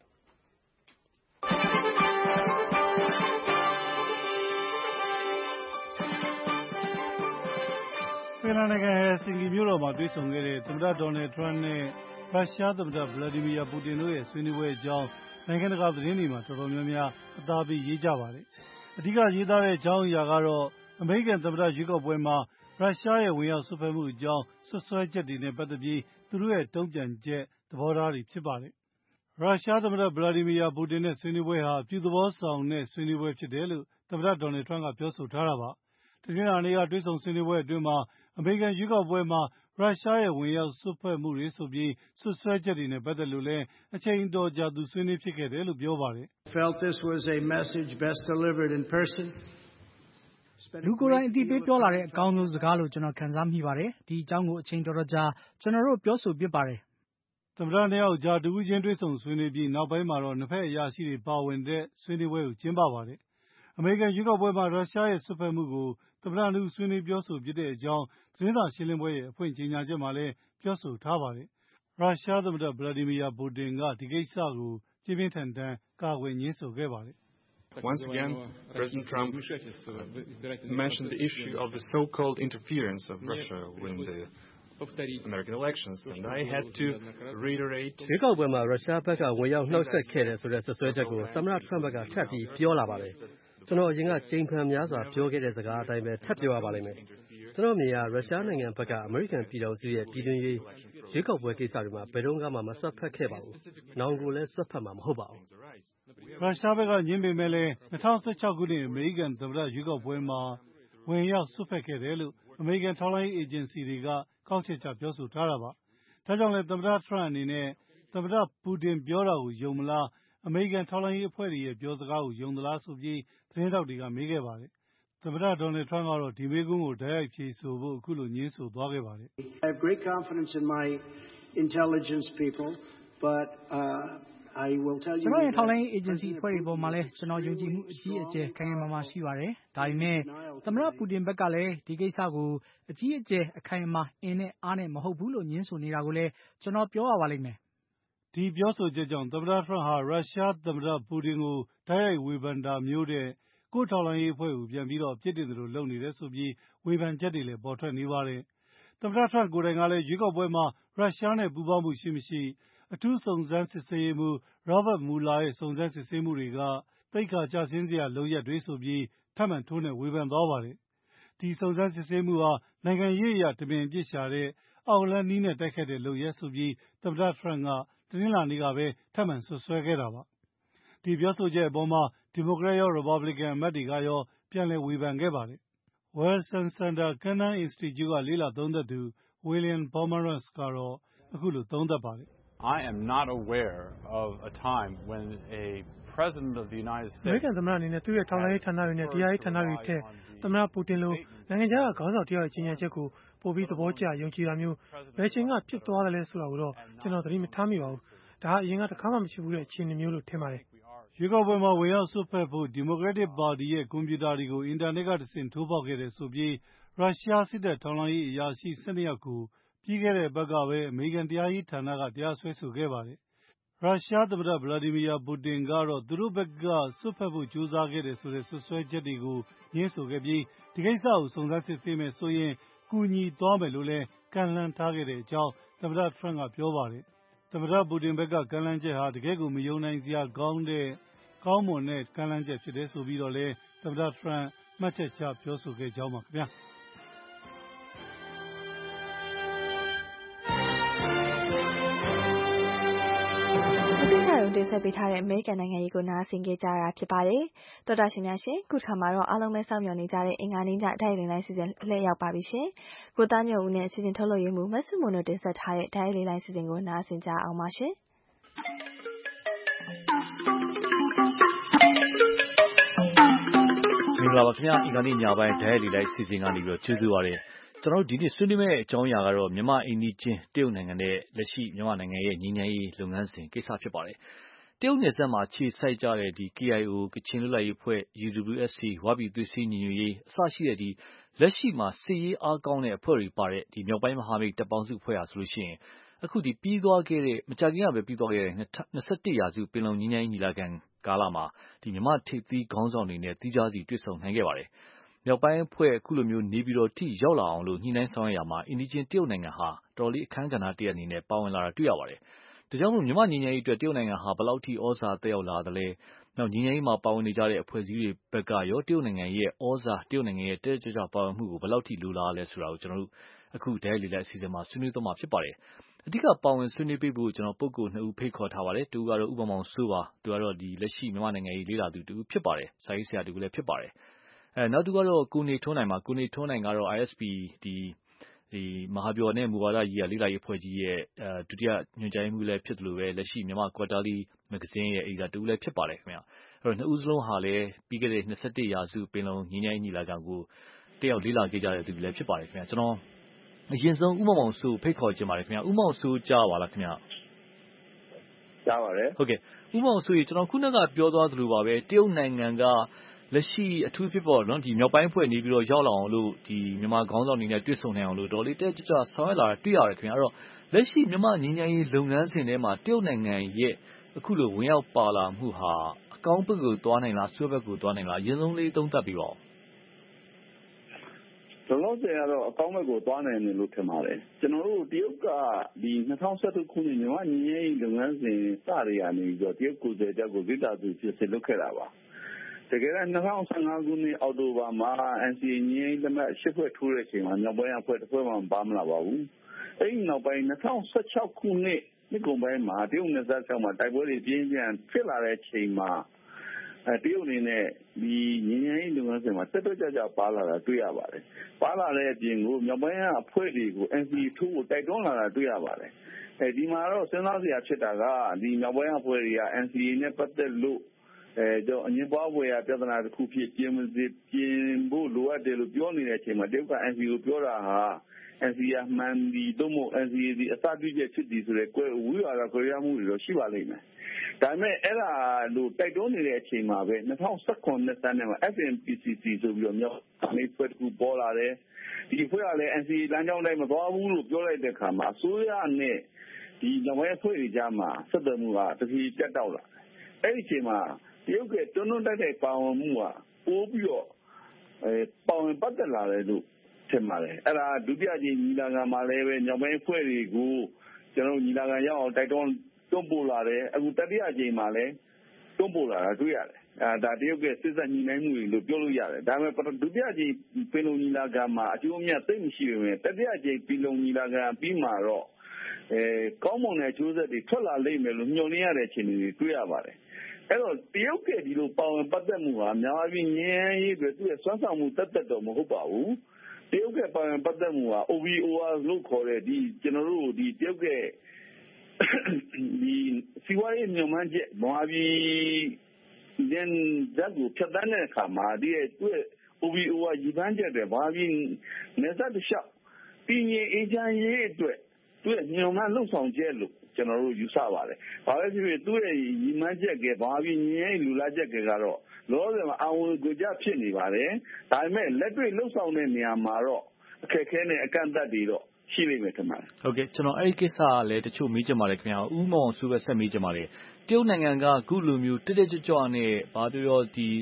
ဖင်လန်နိုင်ငံဟယ်စင်ကီမြို့တော်မှာတွေ့ဆုံခဲ့တဲ့သမ္မတဒေါ်နယ်ထရန့်နဲ့ရုရှားသမ္မတဗလာဒီမီယာပူတင်တို့ရဲ့ဆွေးနွေးပွဲအကြောင်းနိုင်ငံတကာသတင်းတွေမှာတော်တော်များများအသားပေးရေးကြပါတယ်။အဓိကရေးသားတဲ့အကြောင်းအရာကတော့အမေရိကန်သမ္မတရွေးကောက်ပွဲမှာရုရှားရဲ့ဝင်ရောက်စွက်ဖက်မှုအကြောင်းဆွဆွဲချက်တွေနဲ့ပတ်သက်ပြီးသူတို့ရဲ့တုံ့ပြန်ချက်သဘောထားတွေဖြစ်ပါတယ်။ရုရှားသမ္မတဗလာဒီမီယာပူတင်နဲ့ဆွေးနွေးပွဲဟာအပြုသဘောဆောင်တဲ့ဆွေးနွေးပွဲဖြစ်တယ်လို့သမ္မတဒေါ်နယ်ထရန့်ကပြောဆိုထားတာပါ။တနင်္လာနေ့ကတွေ့ဆုံဆွေးနွေးပွဲအတွင်းမှာအမေရိကန်ရွေးကောက်ပွဲမှာရုရှားရဲ့ဝင်ရောက်စွက်ဖက်မှုတွေဆိုပြီးဆွဆွဲချက်တွေနဲ့ပတ်သက်လို့လည်းအချိန်အတော်ကြာသူဆွေးနွေးဖြစ်ခဲ့တယ်လို့ပြောပါတယ်။ Felt this was a message best delivered in person. လူကိုယ်တိုင်အတိပေးပြောလာတဲ့အကောင်းဆုံးစကားလို့ကျွန်တော်ခံစားမိပါတယ်။ဒီအကြောင်းကိုအချိန်တော်တော်ကြာကျွန်တော်တို့ပြောဆိုဖြစ်ပါတယ်။သမ္မတနှစ်ယောက်ကြားတဦးချင်းတွေ့ဆုံဆွေးနွေးပြီးနောက်ပိုင်းမှာတော့နှစ်ဖက်အရာရှိတွေပါဝင်တဲ့ဆွေးနွေးပွဲကိုကျင်းပပါတယ်။အမေရိကန်ရွေးကောက်ပွဲမှာရုရှားရဲ့စွက်ဖက်မှုကိုသမ္မတနှစ်ဦးဆွေးနွေးပြောဆိုဖြစ်တဲ့အကြောင်းသတင်းစာရှင်းလင်းပွဲရဲ့အဖွင့်ကြေညာချက်မှာလည်းပြောဆိုထားပါတယ်။ရုရှားသမ္မတဗလာဒီမီယာပူတင်ကဒီကိစ္စကိုပြင်းပြင်းထန်ထန်ကာကွယ်ငြင်းဆိုခဲ့ပါတယ်။ Once again, President Trump mentioned the issue of the so-called interference of Russia in the American elections, and I had to reiterate. ရွေးကောက်ပွဲမှာရုရှားဘက်ကဝင်ရောက်နှောက်ယှက်ခဲ့တယ်ဆိုတဲ့ဆွဆွဲချက်ကိုသမ္မတထရန့်ဘက်ကထပ်ပြီးပြောလာပါတယ်။ကျွန်တော်အရင်ကကြိမ်ဖန်များစွာပြောခဲ့တဲ့စကားအတိုင်းပဲထပ်ပြောရပါလိမ့်မယ်။ကျွန်တော်မြင်ရရုရှားနိုင်ငံဘက်ကအမေရိကန်ပြည်ထောင်စုရဲ့ပြည်တွင်းရေးရွေးကောက်ပွဲကိစ္စတွေမှာဘယ်တော့မှမဆွတ်ဖက်ခဲ့ပါဘူး။နောင်ကိုလည်းဆွတ်ဖက်မှာမဟုတ်ပါဘူး။ရုရှားဘက်ကညှင်းပေမဲ့လည်း၂၀၁၆ခုနှစ်အမေရိကန်သမ္မတရွေးကောက်ပွဲမှာဝင်ရောက်ဆွတ်ဖက်ခဲ့တယ်လို့အမေရိကန်ထောက်လှမ်းရေးအေဂျင်စီတွေကကောက်ချက်ချပြောဆိုထားတာပါ။ဒါကြောင့်လည်းသမ္မတထရန့်အနေနဲ့သမ္မတပူတင်ပြောတာကိုယုံမလားအမေရိကန်ထောက်လှမ်းရေးအဖွဲ့တွေရဲ့ပြောစကားကိုယုံသလားဆိုပြီးသတင်းထောက်တွေကမေးခဲ့ပါတယ်။သမ္မတဒေါ်နယ်ထရန့်ကတော့ဒီမေးခွန်းကိုတိုက်ရိုက်ဖြေဆိုဖို့အခုလိုငြင်းဆိုသွားခဲ့ပါတယ်။ I have great confidence in my intelligence people, but uh, I will tell you ကျွန်တော်ရဲ့ထောက်လှမ်းရေးအေဂျင်စီအဖွဲ့တွေပေါ်မှာလည်းကျွန်တော်ယုံကြည်မှုအကြီးအကျယ်ခိုင်ခိုင်မာမာရှိပါတယ်။ဒါပေမဲ့သမ္မတပူတင်ဘက်ကလည်းဒီကိစ္စကိုအကြီးအကျယ်အခိုင်အမာအင်းနဲ့အားနဲ့မဟုတ်ဘူးလို့ညင်းဆိုနေတာကိုလည်းကျွန်တော်ပြောရပါလိမ့်မယ်။ဒီပြောဆိုချက်ကြောင့်သမ္မတထရန့်ဟာရုရှားသမ္မတပူတင်ကိုတိုက်ရိုက်ဝေဖန်တာမျိုးတဲ့ကိုယ်ထောက်လှမ်းရေးအဖွဲ့ကိုပြန်ပြီးတော့ပြစ်တင်သလိုလုပ်နေတယ်ဆိုပြီးဝေဖန်ချက်တွေလည်းပေါ်ထွက်နေပါတယ်။သမ္မတထရန့်ကိုယ်တိုင်ကလည်းရွေးကောက်ပွဲမှာရုရှားနဲ့ပူးပေါင်းမှုရှိမရှိအထူးစုံစမ်းစစ်ဆေးရေးမှူး Robert Mueller ရဲ့စုံစမ်းစစ်ဆေးမှုတွေကသိက္ခာကျဆင်းစရာလုပ်ရပ်တွေဆိုပြီးထပ်မံထိုးနှက်ဝေဖန်သွားပါတယ်။ဒီစုံစမ်းစစ်ဆေးမှုဟာနိုင်ငံရေးအရတမင်အပြစ်ရှာတဲ့အောက်လမ်းနည်းနဲ့တိုက်ခိုက်တဲ့လုပ်ရပ်ဆိုပြီးသမ္မတထရန့်ကတနင်္လာနေ့ကပဲထပ်မံဆွဆွဲခဲ့တာပါ။ဒီပြောဆိုချက်အပေါ်မှာဒီမိုကရက်ရောရီပတ်ဘလစ်ကန်အမတ်တွေကရောပြန်လည်ဝေဖန်ခဲ့ပါတယ်။ Wilson Center Cannon Institute ကလေ့လာသုံးသပ်သူ William Pomerantz ကတော့အခုလိုသုံးသပ်ပါတယ်။ I am not aware of a time when a president of the United States အမေရိကန်သမ္မတအနေနဲ့သူ့ရဲ့ထောက်လှမ်းရေးဌာနတွေနဲ့တရားရေးဌာနတွေထက်သမ္မတပူတင်လိုနိုင်ငံခြားကခေါင်းဆောင်တယောက်ရဲ့ကြီးညာချက်ကိုပိုပြီးသဘောကျယုံကြည်တာမျိုးဘယ်ချိန်ကဖြစ်သွားတယ်လဲဆိုတာကိုတော့ကျွန်တော်သတိမထားမိပါဘူး။ဒါဟာအရင်ကတခါမှမရှိဘူးတဲ့အခြေအနေမျိုးလို့ထင်ပါတယ်။ရွေးကောက်ပွဲမှာဝင်ရောက်စွက်ဖက်ဖို့ဒီမိုကရက်တစ်ပါတီရဲ့ကွန်ပျူတာတွေကိုအင်တာနက်ကတဆင့်ထိုးဖောက်ခဲ့တယ်ဆိုပြီးရုရှားစစ်တပ်ထောက်လှမ်းရေးအရာရှိ၁၂ယောက်ကိုပြီးခဲ့တဲ့အပတ်ကပဲအမေရိကန်တရားရေးဌာနကတရားစွဲဆိုခဲ့ပါတယ်။ရုရှားသမ္မတဗလာဒီမီယာပူတင်ကတော့သူတို့ဘက်ကစွက်ဖက်ဖို့ကြိုးစားခဲ့တယ်ဆိုတဲ့စွပ်စွဲချက်တွေကိုငြင်းဆိုခဲ့ပြီးဒီကိစ္စကိုစုံစမ်းစစ်ဆေးမယ်ဆိုရင်ကူညီသွားမယ်လို့လည်းကမ်းလှမ်းထားခဲ့တဲ့အကြောင်းသမ္မတထရန့်ကပြောပါတယ်။သမ္မတပူတင်ဘက်ကကမ်းလှမ်းချက်ဟာတကယ့်ကိုမယုံနိုင်စရာကောင်းတဲ့ကောင်းမွန်တဲ့ကမ်းလှမ်းချက်ဖြစ်တယ်ဆိုပြီးတော့လည်းသမ္မတထရန့်မှတ်ချက်ချပြောဆိုခဲ့ကြောင်းပါခင်ဗျာတင်ဆက်ပေးထားတဲ့အမေရိကန်နိုင်ငံရေးကိုနားဆင်ကြကြတာဖြစ်ပါတယ်။တော်တာရှင်များရှင်ခုခါမှာတော့အားလုံးပဲစောင့်မျှော်နေကြတဲ့အင်္ဂါနေ့ညဒိုင်လင်လိုင်းစီစဉ်လှည့်ရောက်ပါပြီရှင်။ကိုသားညိုဦးနဲ့အစီအစဉ်ထုတ်လို့ရမှုမဆုမွန်တို့တင်ဆက်ထားတဲ့ဒိုင်လင်လိုင်းစီစဉ်ကိုနားဆင်ကြအောင်ပါရှင်။မင်္ဂလာပါခင်ဗျာအင်္ဂါနေ့ညပိုင်းဒိုင်လင်လိုင်းစီစဉ်ကနေပြီးတော့ကျေးဇူးပါတယ်။ကျွန်တော်တို့ဒီနေ့ဆွေးနွေးမယ့်အကြောင်းအရာကတော့မြန်မာအိန္ဒိချင်းတရုတ်နိုင်ငံနဲ့လက်ရှိမြန်မာနိုင်ငံရဲ့ညီညာရေးလုပ်ငန်းစဉ်ကိစ္စဖြစ်ပါတယ်။တရုတ်နယ်စပ်မှာခြေစိုက်ကြတဲ့ဒီ K I O ကချင်လွတ်လပ်ရေးအဖွဲ့ U W S C ဝပြည်သွေးစည်းညီညွတ်ရေးအစရှိတဲ့ဒီလက်ရှိမှာစစ်ရေးအားကောင်းတဲ့အဖွဲ့တွေပါတဲ့ဒီမြောက်ပိုင်းမဟာမိတ်တပ်ပေါင်းစုအဖွဲ့ဟာဆိုလို့ရှိရင်အခုဒီပြီးသွားခဲ့တဲ့မကြာခင်ကပဲပြီးသွားခဲ့တဲ့၂၁ရာစုပင်လုံညီညာရေးညီလာခံကာလမှာဒီမြန်မာထိပ်သီးခေါင်းဆောင်တွေနဲ့တီးခြားစီတွေ့ဆုံနိုင်ခဲ့ပါတယ်။မြောက်ပိုင်းအဖွဲ့အခုလိုမျိုးနေပြည်တော်ထိရောက်လာအောင်လို့ညှိနှိုင်းဆောင်ရွက်ရမှာအိန္ဒိချင်းတရုတ်နိုင်ငံဟာတော်လေးအခမ်းကဏ္ဍတရအနေနဲ့ပါဝင်လာတာတွေ့ရပါတယ်။ဒါကြောင့်မို့မြန်မာညီညာရေးအတွက်တရုတ်နိုင်ငံဟာဘယ်လောက်ထိဩဇာတက်ရောက်လာသလဲ။နောက်ညီညာရေးမှာပါဝင်နေကြတဲ့အဖွဲ့အစည်းတွေဘက်ကရောတရုတ်နိုင်ငံရဲ့ဩဇာတရုတ်နိုင်ငံရဲ့တက်ကြွကြွပါဝင်မှုကိုဘယ်လောက်ထိလိုလားလဲဆိုတာကိုကျွန်တော်တို့အခုဒိုင်လီလိုက်အစီအစဉ်မှာဆွေးနွေးသွားမှာဖြစ်ပါတယ်။အဓိကပါဝင်ဆွေးနွေးပေးဖို့ကျွန်တော်ပုဂ္ဂိုလ်နှစ်ဦးဖိတ်ခေါ်ထားပါတယ်။တူကတော့ဥပမာအောင်ဆိုပါသူကတော့ဒီလက်ရှိမြန်မာနိုင်ငံရေးလေးလာသူတူဖြစ်ပါတယ်။စာရေးဆရာတူလည်းဖြစ်ပါတယ်။အဲနောက်တူကတော့ကိုနေထွန်းနိုင်မှာကိုနေထွန်းနိုင်ကတော့ I S P ဒီဒီမဟာဗျူဟာနဲ့မူဝါဒရေးရာလေးလာရေးအဖွဲ့ကြီးရဲ့အဲဒုတိယညွှန်ကြားရေးမှူးလည်းဖြစ်တယ်လို့ပဲလက်ရှိမြန်မာကွာတာလီမဂ္ဂဇင်းရဲ့အယ်ဒီတာတူလည်းဖြစ်ပါတယ်ခင်ဗျာ။အဲ့တော့နှစ်ဦးစလုံးဟာလည်းပြီးခဲ့တဲ့၂၁ရာစုပင်လုံညီညာရေးညီလာခံကိုတက်ရောက်လေးလာခဲ့ကြတဲ့သူတွေလည်းဖြစ်ပါတယ်ခင်ဗျာ။ကျွန်တော်အရင်ဆုံးဥမ္မောင်ဆိုဖိတ်ခေါ်ခြင်းပါတယ်ခင်ဗျာ။ဥမ္မောင်ဆိုကြားပါလားခင်ဗျာ။ကြားပါတယ်။ဟုတ်ကဲ့ဥမ္မောင်ဆိုရေကျွန်တော်ခုနကပြောသွားသလိုပါပဲတရုတ်နိုင်ငံကလက်ရှိအထူးဖြစ်ပေါ်နော်ဒီမြောက်ပိုင်းဖွဲ့နေပြီးတော့ရောက်လာအောင်လို့ဒီမြန်မာခေါင်းဆောင်တွေနဲ့တွေ့ဆုံနိုင်အောင်လို့ဒေါ်လေးတက်ကြကြဆောင်းရလာတာတွေ့ရတယ်ခင်ဗျာအဲ့တော့လက်ရှိမြန်မာညီညာရေးလုပ်ငန်းစဉ်ထဲမှာတရုတ်နိုင်ငံရဲ့အခုလိုဝင်ရောက်ပါလာမှုဟာအကောင်းဘက်ကိုသွားနိုင်လားဆွဲဘက်ကိုသွားနိုင်လားအရင်ဆုံးလေးသုံးသပ်ပြီးပါဦးလောလောဆယ်ကတော့အကောင်းဘက်ကိုသွားနိုင်တယ်လို့ထင်ပါတယ်ကျွန်တော်တို့တရုတ်ကဒီ၂၀၁၁ခုနှစ်မြန်မာညီညာရေးလုပ်ငန်းစဉ်စတွေကနေပြီးတော့တရုတ်ကိုယ်စားတက်ကိုဗိတာသူဖြစ်စေလုပ်ခဲ့တာပါတကယ်တော့၂၀၁၅ခုနှစ်အောက်တိုဘာမှာ N C A ညီညာရေးလက်မှတ်၈ဖွဲ့ထိုးတဲ့အချိန်မှာမြောက်ပိုင်းအဖွဲ့တစ်ဖွဲ့မှပါမလာပါဘူးအဲ့ဒီနောက်ပိုင်း၂၀၁၆ခုနှစ်နှစ်ကုန်ပိုင်းမှာတရုတ်နယ်စပ်ဆောင်မှာတိုက်ပွဲတွေပြင်းပြင်းဖြစ်လာတဲ့အချိန်မှာအဲတရုတ်အနေနဲ့ဒီညီညာရေးလုပ်ငန်းစဉ်မှာတက်တက်ကြကြပါလာတာတွေ့ရပါတယ်ပါလာတဲ့အပြင်ကိုမြောက်ပိုင်းအဖွဲ့တွေကို N C A ထိုးဖို့တိုက်တွန်းလာတာတွေ့ရပါတယ်အဲဒီမှာတော့စဉ်းစားစရာဖြစ်တာကဒီမြောက်ပိုင်းအဖွဲ့တွေက N C A နဲ့ပတ်သက်လို့အဲတော့အငင်းပွားဖွယ်ရာပြဿနာတစ်ခုဖြစ်ပြင်ပြင်ဖို့လိုအပ်တယ်လို့ပြောနေတဲ့အချိန်မှာတရုတ်က N C A ကိုပြောတာဟာ N C A မှန်ဒီတို့မို့ N C A ဒီအစပြုချက်ဖြစ်ဒီဆိုတဲ့ကွဲဝိဝါဒကွဲရမှုတွေတော့ရှိပါလိမ့်မယ်ဒါပေမဲ့အဲ့ဒါလို့တိုက်တွန်းနေတဲ့အချိန်မှာပဲ၂၀၁၇နှစ်စနဲ့မှာ F N P C C ဆိုပြီးတော့မြောက်မိတ်ဖွဲ့တစ်ခုပေါ်လာတယ်ဒီဖွဲ့ကလည်း N C A လမ်းကြောင်းတိုင်းမသွားဘူးလို့ပြောလိုက်တဲ့အခါမှာအစိုးရနဲ့ဒီမြောက်ပိုင်းအဖွဲ့တွေကြားမှာဆက်သွယ်မှုကတဖြည်းဖြည်းပြတ်တောက်လာတယ်အဲ့ဒီအချိန်မှာတရုတ်ကတွန်းတွန်းတိုက်တိုက်ပါဝင်မှုကပိုးပြီးတော့အဲပါဝင်ပတ်သက်လာတယ်လို့ထင်ပါတယ်အဲ့ဒါဒုတိယကြိမ်ညီလာခံမှာလည်းပဲညောင်ပိုင်းအဖွဲ့တွေကိုကျွန်တော်ညီလာခံရောက်အောင်တိုက်တွန်းတွန်းပို့လာတယ်အခုတတိယကြိမ်မှာလည်းတွန်းပို့လာတာတွေ့ရတယ်အဲဒါတရုတ်ကစစ်ဆက်ညီနိုင်မှုတွေလို့ပြောလို့ရတယ်ဒါပေမဲ့ဒုတိယကြိမ်ပင်လုံညီလာခံမှာအကျိုးအမြတ်သိပ်မရှိပေမဲ့တတိယကြိမ်ပင်လုံညီလာခံပြီးမှာတော့အဲကောင်းမွန်တဲ့အကျိုးဆက်တွေထွက်လာလိမ့်မယ်လို့ညွှန်နေရတဲ့အခြေအနေတွေတွေ့ရပါတယ်အဲ့တော့တရုတ်ကဒီလိုပါဝင်ပတ်သက်မှုဟာများပြီးငြင်းရေးတွေသူ့ရဲ့စွမ်းဆောင်မှုတက်တက်တော့မဟုတ်ပါဘူးတရုတ်ကပါဝင်ပတ်သက်မှုဟာ O B O R လို့ခေါ်တဲ့ဒီကျွန်တော်တို့ဒီတရုတ်ကဒီစီဝါရေးညွှန်မှန်းချက်မဟာပြည်ဒန်ဇက်ကိုဖြတ်တန်းတဲ့အခါမှာဒီရဲ့သူ့ရဲ့ O B O R ရည်မှန်းချက်တွေမဟာပြည်နေဆက်တစ်လျှောက်ပြည်ငြိမ်အေးချမ်းရေးအတွက်သူ့ရဲ့ညွှန်မှန်းလှုပ်ဆောင်ချက်လို့ကျွန်တော်တို့ယူဆပါတယ်။ဘာပဲဖြစ်ဖြစ်သူ့ရဲ့ညီမချက်ကဘာဖြစ်ငြင်းလူလာချက်ကကတော့လောဆယ်မှာအဝန်ကိုကြဖြစ်နေပါတယ်။ဒါပေမဲ့လက်တွေ့လှုပ်ဆောင်တဲ့နေရာမှာတော့အခက်ခဲနဲ့အကန့်အသတ်တွေတော့ရှိလိမ့်မယ်ထင်ပါတယ်။ဟုတ်ကဲ့ကျွန်တော်အဲ့ဒီကိစ္စကလည်းတချို့မေးချင်ပါတယ်ခင်ဗျာ။ဦးမောင်စုပဲဆက်မေးချင်ပါတယ်။တရုတ်နိုင်ငံကအခုလိုမျိုးတက်တက်ကြွကြွနဲ့ဘာပြောရောဒီ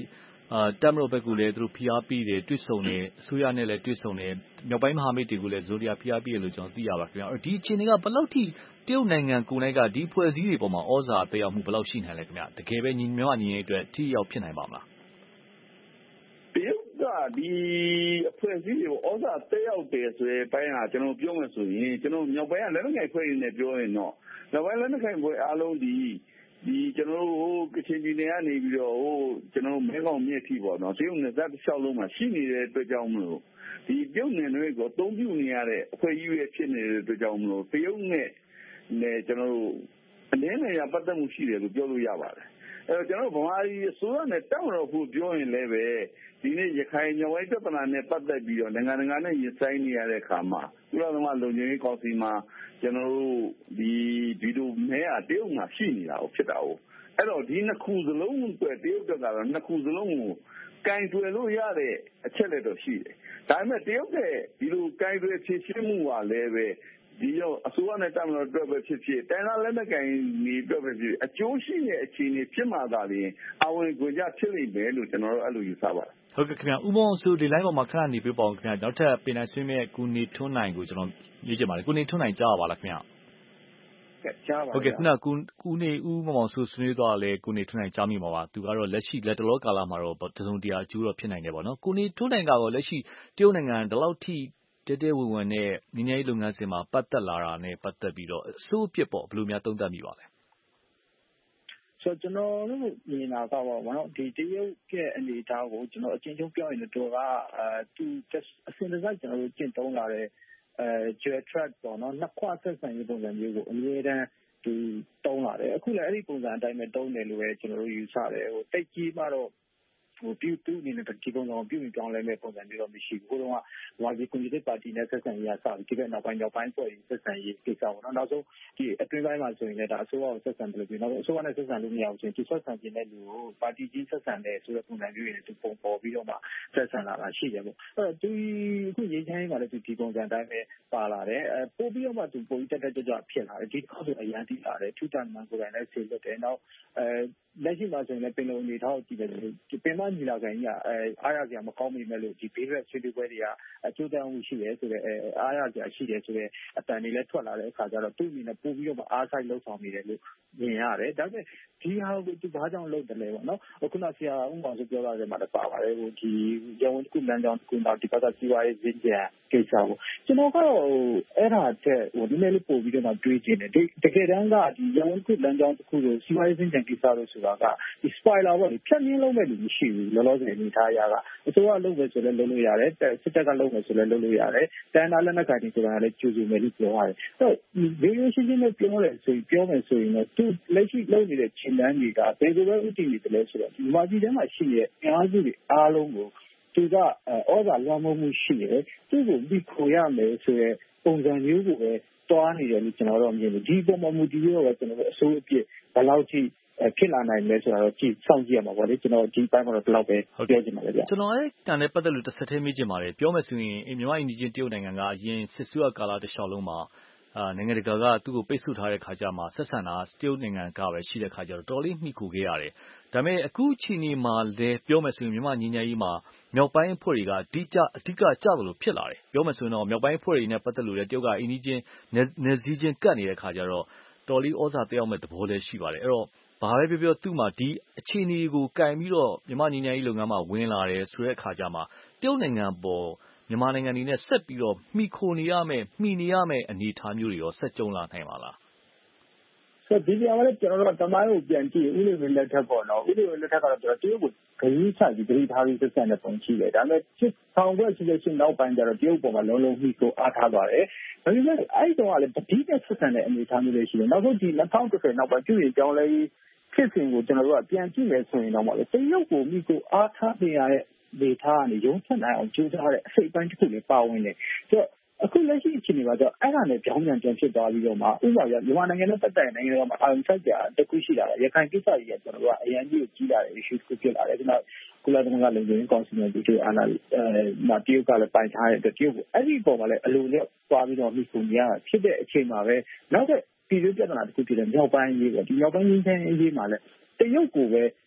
တပ်မတော်ဘက်ကလည်းသူတို့ဖိအားပေးတယ်တွေ့ဆုံတယ်အစိုးရနဲ့လည်းတွေ့ဆုံတယ်မြောက်ပိုင်းမဟာမိတ်တွေကိုလည်းဇိုဒီယာဖိအားပေးတယ်လို့ကျွန်တော်သိရပါခင်ဗျာဒီအခြေအနေကဘယ်လောက်ထိတရုတ်နိုင်ငံကိုယ်တိုင်ကဒီဖွဲ့စည်းတွေပေါ်မှာဩဇာတက်ရောက်မှုဘယ်လောက်ရှိနိုင်လဲခင်ဗျာတကယ်ပဲညီမြန်မာညီရဲ့အတွက်ထိရောက်ဖြစ်နိုင်ပါမလားတရုတ်ကဒီအဖွဲ့အစည်းတွေကိုဩဇာတက်ရောက်တယ်ဆိုတဲ့ဘက်ဟာကျွန်တော်ပြောမယ်ဆိုရင်ကျွန်တော်မြောက်ပိုင်းကလက်နက်ကိုင်ဖွဲ့ရင်းနဲ့ပြောရင်တော့မြောက်ပိုင်းလက်နက်ကိုင်ဖွဲ့အားလုံးဒီဒီကျွန်တော်တို့ဟိုကချင်ပြည်နယ်ကနေပြီးတော့ဟိုကျွန်တော်မဲခေါင်မြစ်ထိပေါ့နော်တရုတ်နယ်စပ်တစ်လျှောက်လုံးမှာရှိနေတဲ့အတွက်ကြောင့်မလို့ဒီတရုတ်နယ်တွေကိုအသုံးပြုနေရတဲ့အဖွဲ့အစည်းတွေဖြစ်နေတဲ့အတွက်ကြောင့်မလို့တရုတ်နဲ့နဲ့ကျွန်တော်တို့အနေနဲ့ရပတ်သက်မှုရှိတယ်လို့ပြောလို့ရပါတယ်အဲတော့ကျွန်တော်ဗမာပြည်အစိုးရနဲ့တောင်းတော့ဖို့ပြောရင်လည်းပဲဒီနေ့ရခိုင်မြောက်ပိုင်းပြဿနာနဲ့ပတ်သက်ပြီးတော့နိုင်ငံတကာနဲ့ရင်ဆိုင်နေရတဲ့အခါမှာကုလသမဂ္ဂလုံခြုံရေးကောင်စီမှာကျွန်တော်တို့ဒီဒီလိုမဲအတရုတ်မှာရှိနေတာကိုဖြစ်တာကိုအဲ့တော့ဒီနှစ်ခုစလုံးအတွက်တရုတ်တက်ကတော့နှစ်ခုစလုံးကိုကင်တွယ်လို့ရတဲ့အချက်လက်တော့ရှိတယ်ဒါပေမဲ့တရုတ်ရဲ့ဒီလိုကင်တွယ်ဖြည့်ရှင်းမှုကလည်းပဲဒီတော့အစိုးရနဲ့တပ်မတော်အတွက်ပဲဖြစ်ဖြစ်တိုင်းသားလက်နက်ကိုင်တွေအတွက်ပဲဖြစ်အကျိုးရှိတဲ့အခြေအနေဖြစ်မှသာလျှင်အဝင်ခွင့်ကြဖြစ်လိမ့်မယ်လို့ကျွန်တော်တို့အဲ့လိုယူဆပါတယ်ဟုတ်ကဲ့ခင်ဗျာဥမောင်ဆိုဒီ line ပေါ်မှာခဏနေပြပါအောင်ခင်ဗျာနောက်ထပ်ပင်နိုင်ဆွေးမဲ့ကုနေထွန်းနိုင်ကိုကျွန်တော်ရေးချင်ပါတယ်ကုနေထွန်းနိုင်ကြားပါလားခင်ဗျာကဲကြားပါဟုတ်ကဲ့ခုနကုကုနေဦးမောင်မောင်ဆိုဆွေးနွေးသွားလဲကုနေထွန်းနိုင်ကြားမိမှာပါသူကတော့လက်ရှိလက်တလောကာလမှာတော့တစုံတရာအကျိုးတော့ဖြစ်နိုင်တယ်ပေါ့နော်ကုနေထွန်းနိုင်ကတော့လက်ရှိတရုတ်နိုင်ငံဒီလောက်ထိတဲတဲဝင်ဝင်နဲ့ငင်းငယ်လုပ်ငန်းစဉ်မှာပတ်သက်လာတာနဲ့ပတ်သက်ပြီးတော့အဆိုးအပြစ်ပေါ့ဘယ်လိုများသုံးသပ်မိပါလဲဆိုတော့ကျွန်တော်တို့မြင်တာကတော့ဘာလို့ဒီတရုတ်ရဲ့အနေအထားကိုကျွန်တော်အချင်းချင်းပြောရင်တော့ကအဲသူအစင်တစိုက်ကျွန်တော်တို့ကျင့်သုံးလာတဲ့အဲ dual track ပေါ့နော်နှစ်ခွဆက်ဆံရေးပုံစံမျိုးကိုအမြဲတမ်းသူတုံးလာတယ်အခုလည်းအဲ့ဒီပုံစံအတိုင်းပဲတုံးတယ်လို့ပဲကျွန်တော်တို့ယူဆတယ်ဟိုတိတ်ကြီးမှတော့ဟိုပြုတူနေတဲ့ဒီပုံစံကိုပြုပြီးပြောင်းလဲမဲ့ပုံစံမျိုးတော့မရှိဘူးဟိုတော့ကဝါဒီကွန်မြူနတီပါတီနဲ့ဆက်ဆံရေးအစားဒီဘက်နောက်ပိုင်းနောက်ပိုင်းဖွဲ့ဆက်ဆံရေးကိစ္စပေါ့နော်နောက်ဆုံးဒီအတွင်းပိုင်းမှာဆိုရင်လည်းဒါအစိုးရကိုဆက်ဆံတယ်လို့ပြောနောက်အစိုးရနဲ့ဆက်ဆံလို့မရဘူးဆိုရင်ဒီဆက်ဆံခြင်းတဲ့လူကိုပါတီကြီးဆက်ဆံတယ်ဆိုတဲ့ပုံစံမျိုးတွေသူပုံပေါ်ပြီးတော့မှဆက်ဆံလာတာရှိတယ်ပေါ့အဲ့တော့ဒီအခုရင်းချမ်းရေးမှာလည်းဒီပုံစံအတိုင်းပဲပါလာတယ်အဲပို့ပြီးတော့မှသူပုံတက်တက်ကြွကြွဖြစ်လာတယ်ဒီတစ်ခါဆိုအရန်တိလာတယ်ထူတန်မှန်ကိုယ်တိုင်လည်းဆေးလွတ်တယ်နောက်အဲလက်ရှိမှာဆိုရင်လည်းပင်လုံအနေထားကိုကြည့်တယ်ဒီပင်မညီလာခံကြီးကအဲအားရစရာမကောင်းမိမဲ့လို့ဒီဘေးရက်ဆွေးနွေးပွဲတွေကအကျိုးသက်ရောက်မှုရှိတယ်ဆိုတော့အဲအားရစရာရှိတယ်ဆိုတော့အတန်တွေလည်းထွက်လာတဲ့အခါကျတော့သူ့အနေနဲ့ပို့ပြီးတော့အားဆိုင်လှုပ်ဆောင်နေတယ်လို့မြင်ရတယ်ဒါပေမဲ့ဒီဟာကိုသူဘာကြောင့်လုပ်တယ်လဲပေါ့နော်ခုနဆရာဦးမောင်ဆိုပြောတာလည်းမှာပါပါတယ်ဟိုဒီရဝန်ကုလန်ကြောင်းကုနောက်ဒီဘက်ကစီဝါရေးဇင်းကြကိစ္စကိုကျွန်တော်ကတော့ဟိုအဲ့ဒါတဲ့ဟိုဒီနေ့လေးပို့ပြီးတော့တွေးကြည့်တယ်တကယ်တမ်းကဒီရဝန်ကုလန်ကြောင်းတစ်ခုကိုစီဝါရေးဇင်းကြကိစ္စလို့ဆိုတာကဒီ spoiler ပေါ့လေဖြတ်ရင်းလုံးမဲ့လို့မရှိဘူးလောလောဆယ်အနေထားရကအစိုးရလုပ်မယ်ဆိုလည်းလုပ်လို့ရတယ်စစ်တပ်ကလုပ်မယ်ဆိုလည်းလုပ်လို့ရတယ်တန်တာလက်နက်ကိုင်တွေဆိုတာလည်းကြိုးစုမယ်လို့ပြောရတယ်အဲ့တော့ဒီလိုရှင်းရှင်းနဲ့ပြောတယ်ဆိုရင်ပြောမယ်ဆိုရင်တော့သူလက်ရှိလုပ်နေတဲ့ခြေလှမ်းတွေကဘယ်လိုပဲဥတည်နေတယ်လဲဆိုတော့ဒီမာကြီးထဲမှာရှိနေတဲ့အင်အားစုတွေအားလုံးကိုသူကဩဇာလွှမ်းမိုးမှုရှိတယ်သူ့ကိုပြီးခိုရမယ်ဆိုတဲ့ပုံစံမျိုးကိုပဲတွားနေတယ်လို့ကျွန်တော်တို့မြင်တယ်ဒီပုံမှန်မူတည်ပြီးတော့ကျွန်တော်တို့အစိုးရအပြစ်ဘယ်လောက်ထိဖြစ်လာနိုင်လဲဆိုတာတော့ကြည့်စောင့်ကြည့်ရမှာပေါ့လေကျွန်တော်ဒီပိုင်းမှာတော့ဒီလောက်ပဲပြောချင်ပါတယ်ဗျကျွန်တော်အဲ့တန်တဲ့ပတ်သက်လို့တစ်ဆက်တည်းမေးချင်ပါတယ်ပြောမယ်ဆိုရင်မြန်မာအင်ဒီဂျင်တရုတ်နိုင်ငံကအရင်စစ်ဆူရကာလာတစ်လျှောက်လုံးမှာအာနိုင်ငံတကာကသူ့ကိုပိတ်ဆို့ထားတဲ့ခါကျမှဆက်ဆံတာတရုတ်နိုင်ငံကပဲရှိတဲ့ခါကျတော့တော်လေးနှိကူခဲ့ရတယ်ဒါပေမဲ့အခုချိန်ဒီမှာလည်းပြောမယ်ဆိုရင်မြန်မာညီညာရေးမှာမြောက်ပိုင်းအဖွဲ့တွေကအဓိကအဓိကကြတယ်လို့ဖြစ်လာတယ်ပြောမယ်ဆိုရင်တော့မြောက်ပိုင်းအဖွဲ့တွေနဲ့ပတ်သက်လို့လည်းတရုတ်ကအင်ဒီဂျင်နယ်စည်းချင်းကတ်နေတဲ့ခါကျတော့တော်လေးဩဇာတက်ရောက်မဲ့သဘောလည်းရှိပါတယ်အဲ့တော့ဘာပဲပြောပြောသူ့မှာဒီအခြေအနေကိုကင်ပြီးတော့မြန်မာညီညာရေးလုပ်ငန်းမှာဝင်လာတယ်ဆိုတဲ့အခါကျမှတရုတ်နိုင်ငံပေါ်မြန်မာနိုင်ငံနေနဲ့ဆက်ပြီးတော့မှီခိုနေရမယ်မှီနေရမယ်အနေအထားမျိုးတွေရောဆက်ကြုံလာနိုင်ပါလားဆိုဒီကြောင်လည်းကျွန်တော်တို့တမိုင်းကိုပြန်ကြည့်ဥလိဝေလက်ထက်ပေါ့နော်ဥလိဝေလက်ထက်ကတော့ကျွန်တော်တရုတ်ကိုဂရုစိုက်ပြီးဂရုထားပြီးဆက်ဆံတဲ့ပုံရှိတယ်ဒါပေမဲ့စစ်ဆောင်ခွင့်ရှိတဲ့ရှင်းနောက်ပိုင်းကျတော့တရုတ်ပေါ်မှာလုံးလုံးမှီခိုအားထားသွားတယ်ဒါပေမဲ့အဲ့တုန်းကလည်းတတိယဆက်ဆံတဲ့အနေအထားမျိုးတွေရှိတယ်နောက်ဆုံးဒီနှစ်ထောင်တစ်ဆယ်နောက်ပိုင်းပြည်ရင်ကြောင်းလဲဖြစ်စဉ်ကိုကျွန်တော်တို့ကပြန်ကြည့်မယ်ဆိုရင်တော့ပေါ့လေတရုတ်ကိုမိကိုအားထားနေရတဲ့ဒေတာကနေရုံးထွက်နိုင်အောင်ကြိုးစားတဲ့အစိတ်ပိုင်းတစ်ခုလေးပါဝင်တယ်ဆိုတော့အခုလက်ရှိအခြေအနေမှာတော့အဲ့ဒါနဲ့ကြောင်းပြန်ပြန်ဖြစ်သွားပြီးတော့မှဥပမာပြမြန်မာနိုင်ငံနဲ့ပတ်သက်နိုင်ငံတော်မှာအာရုံစိုက်ကြတစ်ခုရှိလာတယ်ရခိုင်ကိစ္စကြီးကကျွန်တော်တို့ကအရန်ကြီးကိုကြီးလာတဲ့ issue တစ်ခုဖြစ်လာတယ်ကျွန်တော်ကုလသမဂ္ဂလုံခြုံရေးကောင်စီနဲ့ဒီလိုအာဏာအဲမှာတရုတ်ကလည်းပိုင်ထားတဲ့အတွက်တရုတ်ကအဲ့ဒီပုံမှာလည်းအလိုနဲ့သွားပြီးတော့မိခုနေရတာဖြစ်တဲ့အချိန်မှာပဲနောက်တဲ့ပြည်သူပြဿနာတစ်ခုဖြစ်တဲ့မြောက်ပိုင်းရေးပေါ့ဒီမြောက်ပိုင်းရင်းချင်းရေးမှာလည်းတရုတ်ကိုပဲ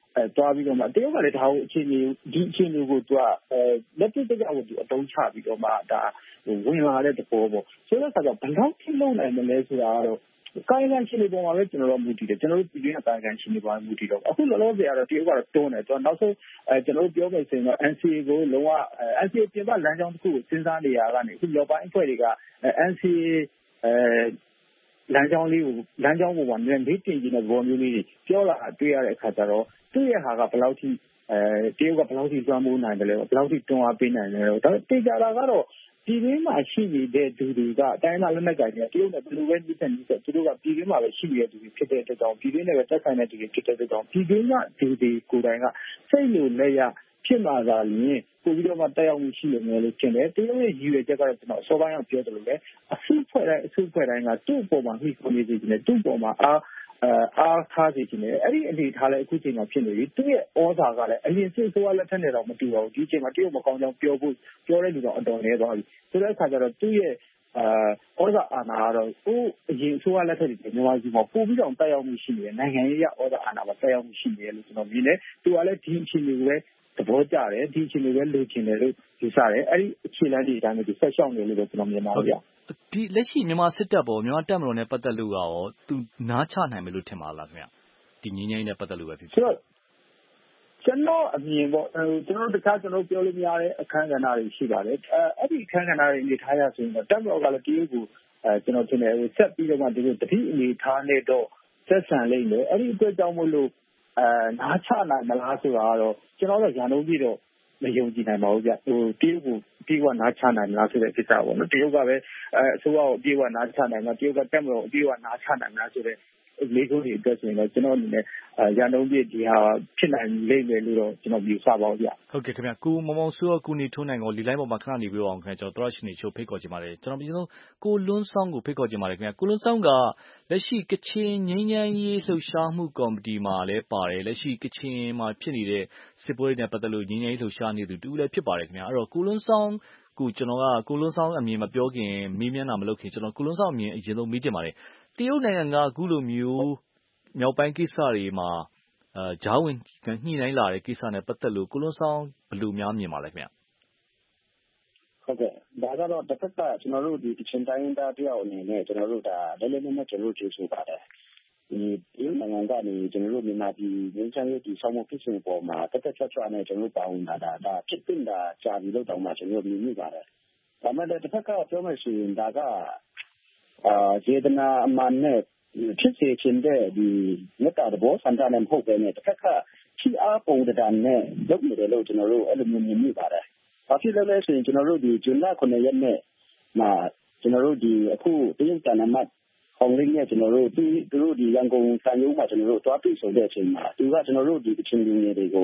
အဲသွားပြီးတော့မှတရုတ်ကလည်းဒါကိုအခြေအနေဒီအခြေအနေကိုသူကအဲလက်တွေ့တရားကိုသူအတုံးချပြီးတော့မှဒါဝင်လာတဲ့သဘောပေါ့ဆိုတော့ဆိုတော့ဘယ်လောက်ထိလုံနိုင်မလဲဆိုတာကတော့ကာယကံရှင်တွေပေါ်မှာပဲကျွန်တော်တို့မူတည်တယ်ကျွန်တော်တို့ပြည်တွင်းကာယကံရှင်တွေပေါ်မှာမူတည်တော့အခုလောလောဆယ်ကတော့တရုတ်ကတော့တွန်းတယ်သူကနောက်ဆုံးအဲကျွန်တော်တို့ပြောမယ်ဆိုရင်တော့ N C A ကိုလုံးဝ N C A ပြင်ပလမ်းကြောင်းတစ်ခုကိုစဉ်းစားနေရတာကနေအခုလောပိုင်းအဖွဲ့တွေက N C A အဲလမ်းကြောင်းလေးကိုလမ်းကြောင်းပေါ်မှာနည်းနည်းတင်ကြည့်တဲ့ဘောမျိုးလေးတွေပြောလာတွေ့ရတဲ့အခါကျတော့သူ့ရဲ့ဟာကဘယ်လောက်ထိအဲတရုတ်ကဘယ်လောက်ထိစွမ်းမိုးနိုင်တယ်လဲဘယ်လောက်ထိတွန်းအားပေးနိုင်တယ်လဲဒါတေချာတာကတော့ဒီရင်းမှာရှိနေတဲ့သူတွေကတိုင်းသားလက်နက်ကိုင်တွေတရုတ်နဲ့ဘယ်လိုပဲနှိမ့်ဆက်နှိမ့်ဆက်သူတို့ကပြည်ရင်းမှာပဲရှိနေတဲ့သူတွေဖြစ်တဲ့အတွက်ကြောင့်ပြည်ရင်းနဲ့ပဲတက်ဆိုင်တဲ့သူတွေဖြစ်တဲ့အတွက်ကြောင့်ပြည်ရင်းကသူတွေကိုယ်တိုင်ကစိတ်လိုလက်ရဖြစ်မှာသာလျှင်ပို့ပြီးတော့မှတက်ရောက်မှုရှိနေတယ်လို့ထင်တယ်တရုတ်ရဲ့ရည်ရွယ်ချက်ကတော့ကျွန်တော်အစောပိုင်းကပြောသလိုပဲအစုဖွဲ့တိုင်းအစုဖွဲ့တိုင်းကသူ့အပေါ်မှာမိခွင့်နေစေတယ်သူ့အပေါ်မှာအားအားထားစေခြင်းနဲ့အဲ့ဒီအနေထားလည်းအခုချိန်မှာဖြစ်နေပြီသူ့ရဲ့ဩဇာကလည်းအရင်စစ်ဆိုးရလက်ထက်နဲ့တော့မတူပါဘူးဒီချိန်မှာတရုတ်မကောင်းကြောင်းပြောဖို့ပြောတဲ့လူတော့အတော်နည်းသွားပြီဆိုတဲ့အခါကျတော့သူ့ရဲ့အာဩဇာအာဏာကတော့သူ့အရင်ဆိုးရလက်ထက်တွေမြန်မာပြည်မှာပို့ပြီးတော့တက်ရောက်မှုရှိနေတယ်နိုင်ငံရေးအဩဇာအာဏာမှာတက်ရောက်မှုရှိနေတယ်လို့ကျွန်တော်မြင်တယ်သူကလည်းဒီအခြေအနေကိုပဲသဘောကျတယ်ဒီအခြေအနေပဲလိုချင်တယ်လို့ယူဆတယ်အဲ့ဒီအခြေလမ်းတွေအတိုင်းပဲဒီဆက်ရှောက်နေလို့ကျွန်တော်မြင်ပါဗျာဒီလက်ရှိမြန်မာစစ်တပ်ပေါ်မြန်မာတပ်မတော်နဲ့ပတ်သက်လို့ရောသူနားချနိုင်မယ်လို့ထင်ပါလားခင်ဗျဒီငင်းငင်းနဲ့ပတ်သက်လို့ပဲဖြစ်ဖြစ်ကျွန်တော်အမြင်ပေါ့ကျွန်တော်တခြားကျွန်တော်ပြောလို့မရတဲ့အခန်းကဏ္ဍတွေရှိပါတယ်အဲအဲ့ဒီအခန်းကဏ္ဍတွေအနေထားရဆိုရင်တော့တပ်မတော်ကလည်းတရုတ်ကိုအဲကျွန်တော်ထင်တယ်ဟိုဆက်ပြီးတော့မှဒီလိုတတိအနေထားနဲ့တော့ဆက်ဆံလိမ့်မယ်အဲ့ဒီအတွက်ကြောင့်မို့လို့အဲနားချနိုင်မလားဆိုတာကတော့ကျွန်တော်တို့ရန်ကုန်ပြည်တော့မယုံကြည်နိုင်ပါဘူးဗျဟိုတရုတ်ကိုပြေဝနားချနိုင်မလားဆိုတဲ့ကိစ္စပေါ့နော်တရုတ်ကပဲအဲအစိုးရကိုပြေဝနားချနိုင်မှာတရုတ်ကတက်မလို့ပြေဝနားချနိုင်မလားဆိုတဲ့လေးခုတွေအတွက်ဆိုရင်တော့ကျွန်တော်အနေနဲ့ရန်ကုန်ပြည်ဒီဟာဖြစ်နိုင်လိမ့်မယ်လို့တော့ကျွန်တော်ယူဆပါဘူးဗျဟုတ်ကဲ့ခင်ဗျကိုမောင်မောင်စိုးကိုနေထွန်းနိုင်ကိုလီလိုင်းပေါ်မှာခဏနေပြီးအောင်ခင်ဗျကျွန်တော်တို့ရှင်နေချိုဖိတ်ခေါ်ချင်ပါတယ်ကျွန်တော်ပြည်ဆုံးကိုလွန်းဆောင်ကိုဖိတ်ခေါ်ချင်ပါတယ်ခင်ဗျကိုလွန်းဆောင်ကလက်ရှိကချင်ငြိမ်းချမ်းရေးလှုပ်ရှားမှုကော်မတီမှာလည်းပါတယ်လက်ရှိကချင်မှာဖြစ်နေတဲ့စစ်ပွဲတွေနဲ့ပတ်သက်လို့ငြိမ်းချမ်းရေးလှုပ်ရှားနေသူတူလည်းဖြစ်ပါတယ်ခင်ဗျအဲ့တော့ကိုလွန်းဆောင်ကိုကျွန်တော်ကကိုလွန်းဆောင်အမြင်မပြောခင်မေးမြန်းတာမလုပ်ခင်ကျွန်တော်ကိုလွန်းဆောင်အမြင်အရင်ဆုံးမေးချင်ပါတယ်တရုတ်နိုင်ငံကအခုလိုမျိုးမြောက်ပိုင်းကိစ္စတွေမှာအာဂျာဝင်ညှိနှိုင်းလာတဲ့ကိစ္စနဲ့ပတ်သက်လို့ကိုလွန်းဆောင်ဘယ်လိုများမြင်ပါလဲခင်ဗျဟုတ်ကဲ့ဒါကတော့တစ်ခါကကျွန်တော်တို့ဒီကချင်တိုင်းသားတယောက်အနေနဲ့ကျွန်တော်တို့ဒါလည်းလည်းနဲ့ကျွန်တော်တို့ကြိုးဆိုပါတယ်ဒီဒီနိုင်ငံကနေကျွန်တော်တို့မြန်မာပြည်ငြိမ်းချမ်းရေးတည်ဆောက်မှုဖြစ်စဉ်ပေါ်မှာတက်တက်ကြွကြွနဲ့ကျွန်တော်တို့ပါဝင်လာတာဒါဖြစ်တင်တာကြာပြီလို့တောင်းမှကျွန်တော်တို့မြင်မိပါတယ်ဒါမှလည်းတစ်ခါကပြောမှဆိုရင်ဒါကအာခြေတနာအမှန်နဲ့ဖြစ်စေချင်တဲ့ဒီမြတ်တာဘောစံတာနဲ့မဟုတ်ပဲနဲ့တစ်ခါကချီအားပုံတံနဲ့လုပ်နေတယ်လို့ကျွန်တော်တို့အဲ့လိုမျိုးမြင်မိပါတယ်ဘာဖြစ်လဲလဲဆိုရင်ကျွန်တော်တို့ဒီဇွန်လခုနှစ်ရက်နေ့မှာကျွန်တော်တို့ဒီအခုတရုတ်တန်မတ်ဟောင်းလင်းနဲ့ကျွန်တော်တို့သူတို့ဒီရန်ကုန်စံရုံးမှာကျွန်တော်တို့တွားတွေ့ဆုံတဲ့အချိန်မှာသူကကျွန်တော်တို့ဒီကချင်လူငယ်တွေကို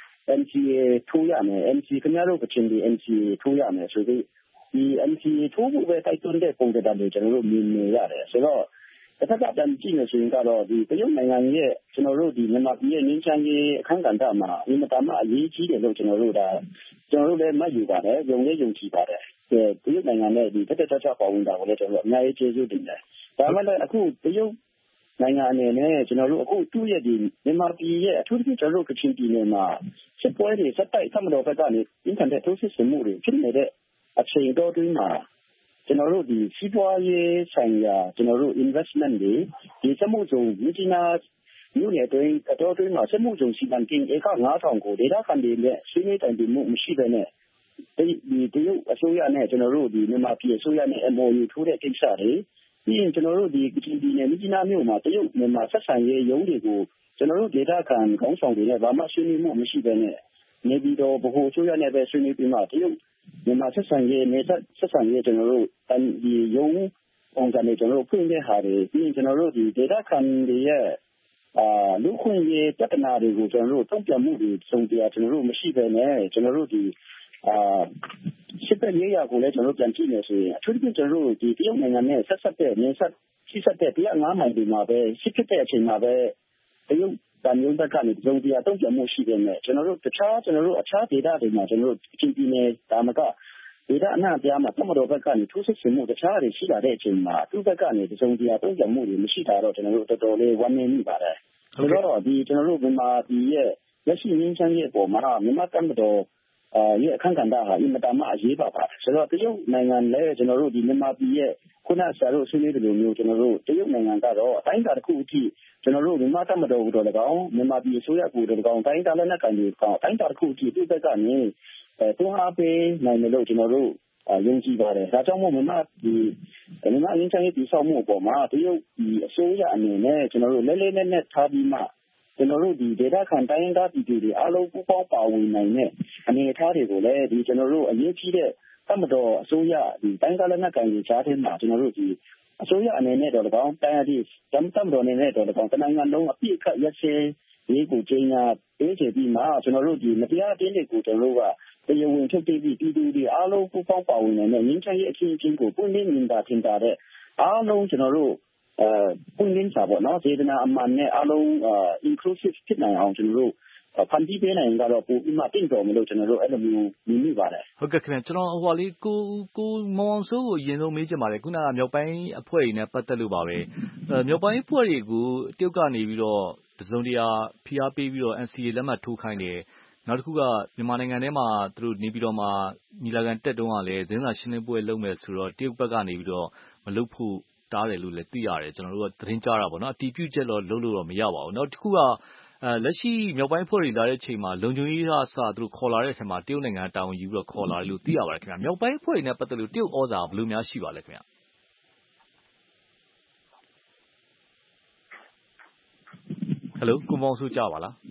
N C A ထိုးရမယ် N C A ခင်ဗျားတို့ကချင်ဒီ N C A ထိုးရမယ်ဆိုပြီးဒီ N C A ထိုးဖို့ပဲတိုက်တွန်းတဲ့ပုံစံတွေကျွန်တော်တို့မြင်နေရတယ်ဆိုတော့တစ်ခါကတည်းကကြည့်နေဆိုရင်ကတော့ဒီတရုတ်နိုင်ငံရဲ့ကျွန်တော်တို့ဒီမြန်မာပြည်ရဲ့ငင်းချမ်းရေးအခမ်းကဏ္ဍမှာအင်မတန်မှအရေးကြီးတယ်လို့ကျွန်တော်တို့ဒါကျွန်တော်တို့လည်းမှတ်ယူပါတယ်ယုံလည်းယုံကြည်ပါတယ်တရုတ်နိုင်ငံနဲ့ဒီတက်တက်ကြွကြွပါဝင်တာကိုလည်းကျွန်တော်တို့အများကြီးကျေးဇူးတင်တယ်ဒါမှလည်းအခုတရုတ်နိုင်ငံအနေနဲ့ကျွန်တော်တို့အခုသူ့ရဲ့ဒီမြန်မာပြည်ရဲ့အထူးသဖြင့်ကျွန်တော်တို့ကချင်ပြည်နယ်မှာစစ်ပွဲတွေစက်တိုက်သမတော်ဘက်ကနေအင်တာနက်ထိုးစစ်ဆင်မှုတွေဖြစ်နေတဲ့အချိန်တော်တွင်းမှာကျွန်တော်တို့ဒီစီးပွားရေးဆိုင်ရာကျွန်တော်တို့ investment တွေဒီစမှုစုံမြစ်နာမြို့နယ်တွင်အတော်တွင်မှာစမှုစုံစီမံကိန်းဧကငါးထောင်ကိုဒေသခံတွေနဲ့ဆွေးနွေးတိုင်ပင်မှုမရှိဘဲနဲ့ဒီတရုတ်အစိုးရနဲ့ကျွန်တော်တို့ဒီမြန်မာပြည်အစိုးရနဲ့ M O U ထိုးတဲ့ကိစ္စတွေပြီးရင်ကျွန်တော်တို့ဒီကချင်ပြည်နယ်မြစ်နာမြို့မှာတရုတ်မြန်မာဆက်ဆံရေးရုံးတွေကိုကျွန်တော်တို့ဒေသခံခေါင်းဆောင်တွေနဲ့ဘာမှဆွေးနွေးမှုမရှိဘဲနဲ့နေပြည်တော်ဗဟိုအစိုးရနဲ့ပဲဆွေးနွေးပြီးမှတရုတ်မြန်မာဆက်ဆံရေးနဲ့ဆက်ဆံရေးကျွန်တော်တို့ဒီရုံးပုံစံနဲ့ကျွန်တော်တို့ဖွင့်တဲ့ဟာတွေပြီးရင်ကျွန်တော်တို့ဒီဒေတာခံတွေရဲ့အာလူခွင့်ရေးတက္ကနာတွေကိုကျွန်တော်တို့တုံ့ပြန်မှုတွေစုံတရားကျွန်တော်တို့မရှိဘဲနဲ့ကျွန်တော်တို့ဒီအာစစ်တပ်ရေးရာကိုလည်းကျွန်တော်တို့ပြန်ကြည့်နေဆိုရင်အထူးသဖြင့်ကျွန်တော်တို့ဒီတရုတ်နိုင်ငံနဲ့ဆက်ဆက်တဲ့နေဆက်ရှိဆက်တဲ့တရားငါးမိုင်ဒီမှာပဲစစ်ဖြစ်တဲ့အချိန်မှာပဲတရုတ်တန်ရုံးဘက်ကနေစုံတရားတုံ့ပြန်မှုရှိတယ်နဲ့ကျွန်တော်တို့တခြားကျွန်တော်တို့အခြားဒေတာတွေမှာကျွန်တော်တို့အချင်းပြည်နယ်ဒါမှကဒေတာအနှံ့အပြားမှာတမတော်ဘက်ကနေထိုးစစ်ဆင်မှုတခြားတွေရှိလာတဲ့အချိန်မှာသူ့ဘက်ကနေစုံတရားတုံ့ပြန်မှုတွေမရှိတာတော့ကျွန်တော်တို့တော်တော်လေးဝမ်းနည်းမိပါတယ်ဆိုတော့ဒီကျွန်တော်တို့မြန်မာပြည်ရဲ့လက်ရှိငြိမ်းချမ်းရေးအပေါ်မှာမြန်မာတပ်မတော်ရဲ့အခမ်းကဏ္ဍဟာအင်မတန်မှအရေးပါပါတယ်ဆိုတော့တရုတ်နိုင်ငံလည်းကျွန်တော်တို့ဒီမြန်မာပြည်ရဲ့ခုနဆရာတို့ဆွေးနွေးတယ်လို့မျိုးကျွန်တော်တို့တရုတ်နိုင်ငံကတော့အတိုင်းအတာတစ်ခုအထိကျွန်တော်တို့မြန်မာတပ်မတော်ကိုတော့၎င်းမြန်မာပြည်အစိုးရကိုတော့၎င်းတိုင်းတာလက်နက်ကိုင်တွေကအတိုင်းအတာတစ်ခုအထိသူ့ဘက်ကနေတွန်းအားပေးနိုင်တယ်လို့ကျွန်တော်တို့ယုံကြည်ပါတယ်ဒါကြောင့်မို့မြန်မာဒီမြန်မာငြိမ်းချမ်းရေးတည်ဆောက်မှုအပေါ်မှာတရုတ်ဒီအစိုးရအနေနဲ့ကျွန်တော်တို့လဲလဲနဲ့နဲ့ထားပြီးမှကျွန်တော်တို့ဒီဒေတာခံတိုင်းသားပြည်သူတွေအားလုံးပူးပေါင်းပါဝင်နိုင်တဲ့အနေအထားတွေကိုလည်းဒီကျွန်တော်တို့အရေးကြီးတဲ့တပ်မတော်အစိုးရဒီတိုင်းသားလက်နက်ကိုင်တွေကြားထဲမှာကျွန်တော်တို့ဒီအစိုးရအနေနဲ့တော့၎င်းတိုင်းအသည့်တပ်မတော်အနေနဲ့တော့၎င်းတနိုင်ငံလုံးအပြည့်အခက်ရက်စဲရေးကိုကျင်းညာပေးချေပြီးမှကျွန်တော်တို့ဒီမတရားအတင်းတွေကိုကျွန်တော်တို့ကတရားဝင်ထုတ်ပြီးပြည်သူတွေအားလုံးပူးပေါင်းပါဝင်နိုင်တဲ့ငြိမ်းချမ်းရေးအခင်းအကျင်းကိုပွင့်လင်းမြင်သာထင်သာတဲ့အားလုံးကျွန်တော်တို့အဲပွင့်လင်းစာပေါ့နော်စေတနာအမှန်နဲ့အားလုံး inclusive ဖြစ်နိုင်အောင်ကျွန်တော်တို့ဖန်တီးပေးနိုင်ကတော့ပိုပြီးမှတင့်တော်မယ်လို့ကျွန်တော်တို့အဲ့လိုမျိုးမြင်မိပါတယ်ဟုတ်ကဲ့ခင်ဗျကျွန်တော်ဟိုလေးကိုကိုမောင်စိုးကိုအရင်ဆုံးမေးချင်ပါတယ်ခုနကမြောက်ပိုင်းအဖွဲ့တွေနဲ့ပတ်သက်လို့ပါပဲမြောက်ပိုင်းအဖွဲ့တွေကိုတရုတ်ကနေပြီးတော့တစုံတရာဖိအားပေးပြီးတော့ N C A လက်မှတ်ထိုးခိုင်းတယ်နောက်တစ်ခုကမြန်မာနိုင်ငံထဲမှာသူတို့နေပြီးတော့မှညီလာခံတက်တုန်းကလည်းသတင်းစာရှင်းလင်းပွဲလုပ်မယ်ဆိုတော့တရုတ်ဘက်ကနေပြီးတော့မလုပ်ဖို့တားတယ်လို့လည်းသိရတယ်ကျွန်တော်တို့ကသတင်းကြားတာပေါ့နော်အတီးပြုတ်ချက်တော့လုပ်လို့တော့မရပါဘူးနောက်တစ်ခုကအဲလက်ရှိမြောက်ပိုင်းဖွဲ့တွေလာတဲ့အချိန်မှာလုံခြုံရေးအစသူတို့ခေါ်လာတဲ့အချိန်မှာတရုတ်နိုင်ငံတာဝန်ယူပြီးတော့ခေါ်လာတယ်လို့သိရပါတယ်ခင်ဗျမြောက်ပိုင်းဖွဲ့တွေနဲ့ပတ်သက်လို့တရုတ်ဩဇာဘယ်လိုများရှိပါလဲခင်ဗျဟယ်လိုကိုမောင်စိုးကြားပါလား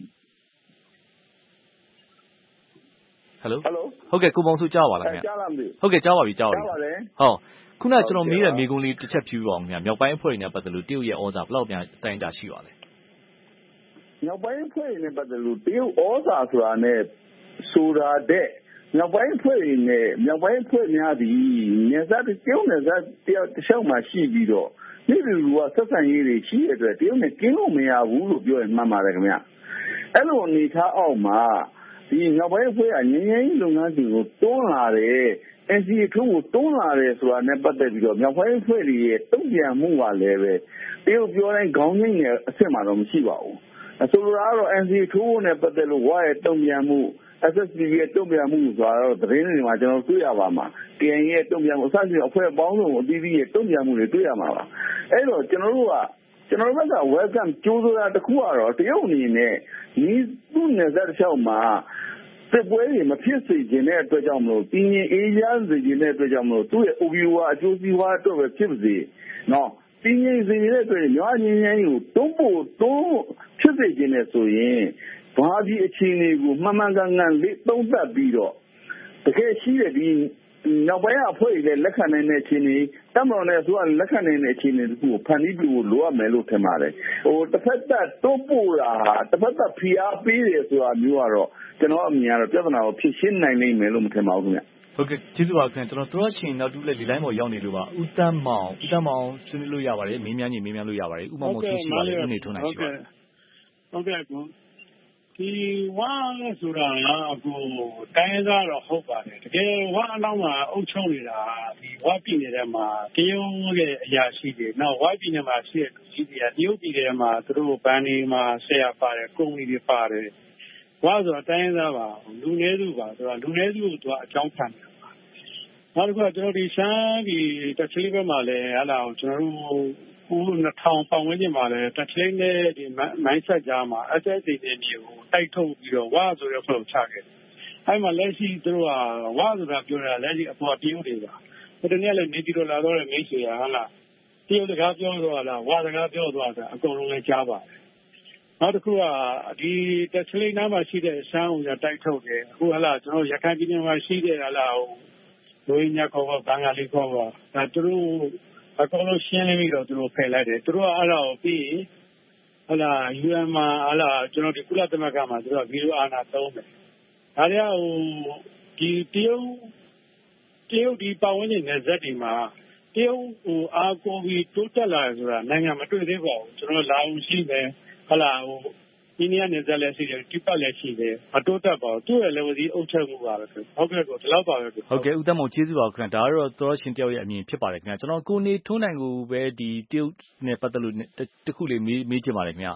ဟယ်လိုဟုတ်ကဲ့ကိုမောင်စိုးကြားပါလားခင်ဗျကြားလားမသိဟုတ်ကဲ့ကြားပါပြီကြားပါပြီကြားပါတယ်ဟုတ်ခုနကကျွန်တော်မေးတဲ့မေးခွန်းလေးတစ်ချက်ဖြူပါအောင်ခင်ဗျမြောက်ပိုင်းအဖွဲ့တွေနဲ့ပတ်သက်လို့တရုတ်ရဲ့ဩဇာဘယ်လောက်ပြန်တိုင်းတာရှိပါလဲမြောက်ပိုင်းဖွဲ့တွေနဲ့ပတ်သက်လို့တရုတ်ဩဇာဆိုတာနဲ့ဆိုတာတဲ့မြောက်ပိုင်းဖွဲ့တွေနဲ့မြောက်ပိုင်းဖွဲ့များသည်နေစားတရုတ်နေစားတယောက်တစ်လျှောက်မှရှိပြီးတော့ဒီလူလူကဆက်ဆံရေးတွေရှိတဲ့အတွက်တရုတ်နဲ့ကင်းလို့မရဘူးလို့ပြောရင်မှန်ပါတယ်ခင်ဗျအဲ့လိုအနေထားအောက်မှာဒီမြောက်ပိုင်းဖွဲ့ကငြိမ်းချမ်းရေးလုပ်ငန်းတွေကိုတွန်းလာတယ် N C A ထိုးကိုတွန်းလာတယ်ဆိုတာနဲ့ပတ်သက်ပြီးတော့မြောက်ပိုင်းဖွဲ့တွေရဲ့တုံ့ပြန်မှုကလည်းပဲတရုတ်ပြောတိုင်းခေါင်းငိမ့်နေအဆင့်မှာတော့မရှိပါဘူးဆိုလိုတာကတော့ N C A ထိုးနဲ့ပတ်သက်လို့ဝါရဲ့တုံ့ပြန်မှု S S P ရဲ့တုံ့ပြန်မှုဆိုတာတော့သတင်းတွေမှာကျွန်တော်တွေ့ရပါမှာ K N A ရဲ့တုံ့ပြန်မှုအစရှိအဖွဲ့ပေါင်းစုံအသီးသီးရဲ့တုံ့ပြန်မှုတွေတွေ့ရမှာပါအဲ့တော့ကျွန်တော်တို့ကကျွန်တော်တို့က welcome ကြိုးဆိုတာတစ်ခုကတော့တရုတ်အနေနဲ့ဒီသူ့နယ်စပ်တစ်လျှောက်မှာစစ်ပွဲတွေမဖြစ်စေချင်တဲ့အတွက်ကြောင့်မလို့ပြင်းရင်အေးရစေချင်တဲ့အတွက်ကြောင့်မလို့သူ့ရဲ့ O B O အကျိုးစီးပွားအတွက်ပဲဖြစ်ပါစေနော်ပြင်းရင်စေတဲ့အတွက်မြန်မာငြိမ်းချမ်းရေးကိုတွန်းဖို့တွန်းဖြစ်စေချင်တယ်ဆိုရင်ဘာဒီအခြေအနေကိုမှန်မှန်ကန်ကန်လေးသုံးသပ်ပြီးတော့တကယ်ရှိတဲ့ဒီနောက်ပိုင်းအဖွဲ့တွေလည်းလက်ခံနိုင်တဲ့အခြေအနေတမန်တော်နဲ့ဆိုတော့လက်ခံနိုင်တဲ့အခြေအနေတခုကိုဖန်တီးပြီးလိုအပ်မယ်လို့ထင်ပါတယ်ဟိုတစ်ဖက်သက်တွန်းပို့တာတစ်ဖက်သက်ဖိအားပေးတယ်ဆိုတာမျိုးကတော့ကျွန်တော်အမြင်ကတော့ပြဿနာကိုဖြေရှင်းနိုင်နိုင်မယ်လို့မထင်ပါဘူးခင်ဗျဟုတ်ကဲ့ကျေးဇူးပါခင်ဗျကျွန်တော်တို့ချင်းနောက်တူလည်းဒီလိုင်းပေါ်ရောက်နေလို့ပါဦးတန်းမောင်ဦးတန်းမောင်ဆွေးနွေးလို့ရပါတယ်မေးမြန်းကြီးမေးမြန်းလို့ရပါတယ်ဦးမောင်မောင်ဆွေးရှိပါတယ်ဦးနေထွန်းနိုင်ရှိပါတယ်ဟုတ်ကဲ့ကိုဒီဝါဆိုတာကကိုတိုင်းသားတော့ဟုတ်ပါတယ်တကယ်ဝါအနောက်မှာအုပ်ချုပ်နေတာဒီဝါပြည်နယ်မှာတရုတ်ရဲ့အရာရှိတွေနောက်ဝါပြည်နယ်မှာရှိတဲ့ကြီးတွေကတရုတ်ပြည်နယ်မှာသူတို့ဘန်ဒီမှာဆရာပါတယ်ကုမ္ပဏီတွေပါတယ်ဝါဆိုတာတိုင်းသားပါလူနည်းစုပါဆိုတာလူနည်းစုကိုသူကအကြောင်းခံတယ်နောက်တစ်ခုကကျွန်တော်ဒီရှမ်းဒီတက်ချလီဘက်မှာလည်းဟာလာကျွန်တော်တို့ဦးနှစ်ထောင်ပတ်ဝန်းကျင်မှာလည်းတက်ချလီနဲ့ဒီမိုင်းဆက်ကြားမှာ S S A တွေမျိုးတိုက်ထုတ်ပြီးတော့ဝါဆိုတဲ့ဖွဲ့ကိုချခဲ့တယ်။အဲ့မှာလက်ရှိသူတို့ကဝါဆိုတာပြောတာလက်ရှိအပေါ်တရုတ်တွေပါ။ဒီနေ့လည်းနေပြည်တော်လာတော့မိတ်ဆွေဟာလာတရုတ်စကားပြောတော့လားဝါစကားပြောတော့တာအကုန်လုံးလည်းကြားပါတယ်။နောက်တစ်ခုကဒီတက်ချလီနားမှာရှိတဲ့ရှမ်းဦးကတိုက်ထုတ်တယ်။အခုဟာလာကျွန်တော်ရခိုင်ပြည်နယ်မှာရှိတဲ့ဟာလာဟိုလူရင်းညခေါ်တော့ဘင်္ဂလီခေါ်တော့ဒါသူတို့အကုန်လုံးရှင်းလင်းပြီးတော့သူတို့ဖယ်လိုက်တယ်သူတို့ကအဲ့ဒါကိုပြီးဟလာ U N မှာဟလာကျွန်တော်ဒီကုလသမဂ္ဂမှာသူတို့ဗီဒီယိုအာဏာသုံးတယ်ဒါတွေကဟိုဒီတရုတ်တရုတ်ဒီပတ်ဝန်းကျင်နယ်စပ်တွေမှာတရုတ်ဟိုအာကိုဗီတိုးတက်လာဆိုတာနိုင်ငံမတွေ့သေးပါဘူးကျွန်တော်လာအောင်ရှိတယ်ဟလာဟိုဒီနေ့နယ်စပ်လည်းရှိတယ်တိပတ်လည်းရှိတယ်မတိုးတက်ပါဘူးသူ့ရဲ့ level ကြီးအုပ်ချုပ်မှုပါပဲဟုတ်ကဲ့ကိုဒီလောက်ပါပဲဟုတ်ကဲ့ဦးတမောင်ကျေးဇူးပါခင်ဗျဒါကတော့သောရှင်တယောက်ရဲ့အမြင်ဖြစ်ပါတယ်ခင်ဗျကျွန်တော်ကိုနေထွန်းနိုင်ကိုပဲဒီတရုတ်နဲ့ပတ်သက်လို့တခုလေးမေးမေးချင်ပါတယ်ခင်ဗျ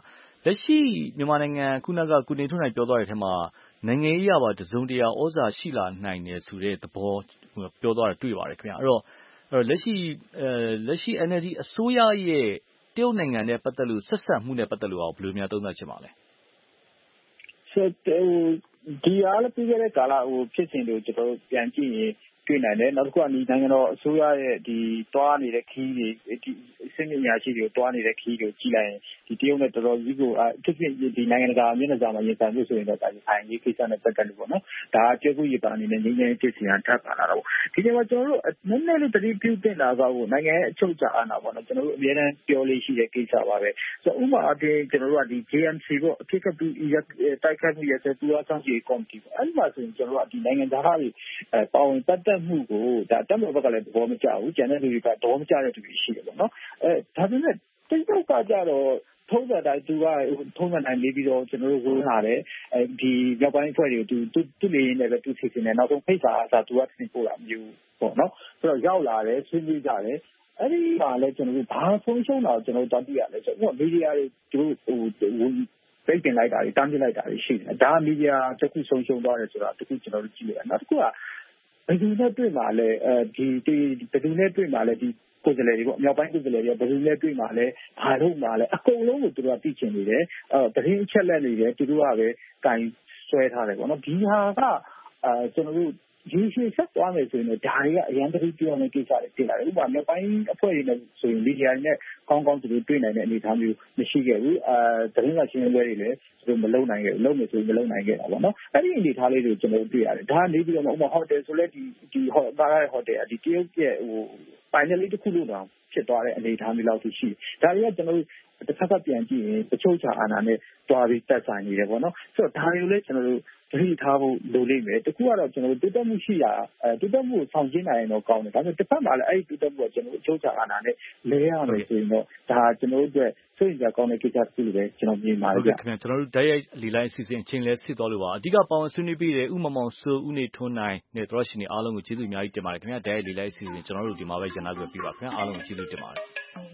လက်ရှိမြန်မာနိုင်ငံခုနကကိုနေထွန်းနိုင်ပြောသွားတဲ့အထက်မှာနိုင်ငံရေးအရပါတစုံတရာဩဇာရှိလာနိုင်တယ်ဆိုတဲ့သဘောပြောသွားတာတွေ့ပါတယ်ခင်ဗျာအဲ့တော့အဲ့တော့လက်ရှိအဲလက်ရှိ N L D အစိုးရရဲ့တရုတ်နိုင်ငံနဲ့ပတ်သက်လို့ဆက်ဆက်မှုနဲ့ပတ်သက်လို့ဘယ်လိုများသုံးသပ်ချင်ပါလဲဆိုတော့ဒီအားလည်းပြီးခဲ့တဲ့ကာလဟိုဖြစ်စဉ်တွေကိုကျွန်တော်တို့ပြန်ကြည့်ရင်တွေ့နိုင်တယ်နောက်တစ်ခုကဒီနိုင်ငံတော်အစိုးရရဲ့ဒီတွားနေတဲ့ခီးတွေဒီအစိမ့်အညာရှိတွေကိုတွားနေတဲ့ခီးတွေကိုကြည့်လိုက်ရင်ဒီတရုတ်နဲ့တော်တော်ကြီးကိုအထူးဖြင့်ဒီနိုင်ငံတကာမျက်နှာစာမှာရင်ဆိုင်မှုဆိုရင်တော့ဒါအိုင်ရေးကိစ္စနဲ့ပတ်သက်လို့ပေါ့နော်ဒါကကျေကုရပါအနေနဲ့ငင်းငင်းဖြစ်စီရထပ်ပါလာတော့ဒီချိန်မှာကျွန်တော်တို့နည်းနည်းလေးတတိပြုတင်တာကဟိုနိုင်ငံရဲ့အချုပ်အခြာအာဏာပေါ့နော်ကျွန်တော်တို့အများအားပြောလေးရှိတဲ့ကိစ္စပါပဲဆိုတော့ဥပမာအပြင်ကျွန်တော်တို့ကဒီ J M C ပေါ့အဖြစ်ကတူတိုက်ခိုက်မှုရဲ့တူအားဆောင်ကြီးကော်မတီပေါ့အဲ့ဒီမှာဆိုရင်ကျွန်တော်တို့ကဒီနိုင်ငံသားတွေပါဝင်ပတ်သက်မှုကိုဒါတက်မဘက်ကလည်းသဘောမကျဘူးကျန်တဲ့လူတွေကသဘောမကျတဲ့သူတွေရှိတယ်ပေါ့နော်အဲဒါပေမဲ့တိကျကကြတော့ထုံးစံတိုင်းသူကထုံးစံတိုင်းလေးပြီးတော့ကျွန်တော်တို့ဝင်လာတယ်အဲဒီရောက်ပိုင်းဖွဲ့တွေကိုသူသူလေရင်လည်းပဲသူစီစဉ်တယ်နောက်ဆုံးဖိတ်စာအစားသူကတင်ပို့တာမျိုးပေါ့နော်ဆိုတော့ရောက်လာတယ်ဆွေးနွေးကြတယ်အဲ့ဒီမှာလည်းကျွန်တော်တို့ဘာဆုံးရှုံးတာကျွန်တော်တို့တတိယလဲဆိုတော့မီဒီယာတွေသူတို့ဟိုပိတ်ပင်လိုက်တာတွေတမ်းပြလိုက်တာတွေရှိတယ်ဒါမီဒီယာတစ်ခုဆုံးရှုံးသွားတယ်ဆိုတာတခုကျွန်တော်တို့ကြည့်ရတယ်နောက်တစ်ခုကဘယ်သူနဲ့တွေ့မှာလဲအဲဒီဒီဘယ်သူနဲ့တွေ့မှာလဲဒီကိုယ်စားလှယ်တွေပေါ့မြောက်ပိုင်းကိုယ်စားလှယ်တွေဘယ်သူနဲ့တွေ့မှာလဲဘာလို့မှာလဲအကုန်လုံးကိုသူတို့ကသိချင်နေတယ်အဲတရင်အချက်လက်နေတယ်သူတို့ကပဲကင်ဆွဲထားတယ်ပေါ့နော်ဒီဟာကအဲကျွန်တော်တို့ဒီရှိဆက်သွားမယ်ဆိုရင်ဒါတွေကအရန်တတိပြောနေကိစ္စတွေဖြစ်လာတယ်ဥပမာမြောက်ပိုင်းအဖွဲ့တွေနဲ့ဆိုရင်မီဒီယာတွေနဲ့ကောင်းကောင်းသူတို့တွေ့နိုင်တဲ့အနေအထားမျိုးမရှိခဲ့ဘူးအဲတရင်ကရှင်းပွဲတွေလည်းသူတို့မလုပ်နိုင်ခဲ့ဘူးလုပ်မယ်ဆိုရင်မလုပ်နိုင်ခဲ့တာပေါ့နော်အဲ့ဒီအနေအထားလေးတွေကျွန်တော်တို့တွေ့ရတယ်ဒါကနေပြီးတော့ဥပမာဟိုတယ်ဆိုလဲဒီဒီဟိုတားရဟိုတယ်ဒီတရုတ်ရဲ့ဟိုပိုင်နယ်လေးတစ်ခုလို့တော့ဖြစ်သွားတဲ့အနေအထားမျိုးလောက်ရှိတယ်ဒါတွေကကျွန်တော်တို့တစ်ခါကပြန်ကြည့်ရင်တချို့ချာအာဏာနဲ့တွားပြီးတက်ဆိုင်နေတယ်ပေါ့နော်ဆိုတော့ဒါတွေကိုလည်းကျွန်တော်တို့သတိထားဖို့လိုလိမ့်မယ်တခုကတော့ကျွန်တော်တို့တိုးတက်မှုရှိတာအဲတိုးတက်မှုကိုဆောင်ကျင်းနိုင်ရင်တော့ကောင်းတယ်ဒါပေမဲ့တစ်ဖက်မှာလည်းအဲ့ဒီတိုးတက်မှုကကျွန်တော်တို့အချို့ချာအာဏာနဲ့လဲရမယ်ဆိုရင်တော့ဒါကျွန်တော်တို့အတွက်စိတ်ကြကောင်းတဲ့ကိစ္စတစ်ခုလိုပဲကျွန်တော်မြင်ပါတယ်ဗျခင်ဗျာကျွန်တော်တို့တိုက်ရိုက်လီလိုက်အစီအစဉ်အချင်းလဲစစ်သွားလို့ပါအဓိကပေါင်းဆွေးနွေးပြီးတဲ့ဥမမောင်စိုးဦးနေထွန်းနိုင်နဲ့သောရှင်တွေအားလုံးကိုကျေးဇူးအများကြီးတင်ပါတယ်ခင်ဗျာတိုက်ရိုက်လီလိုက်အစီအစဉ်ကျွန်တော်တို့ဒီမှာပဲရန်နာပြီးပြပါခင်ဗျာအားလုံးကိုကျေးဇူးတင်ပါတယ်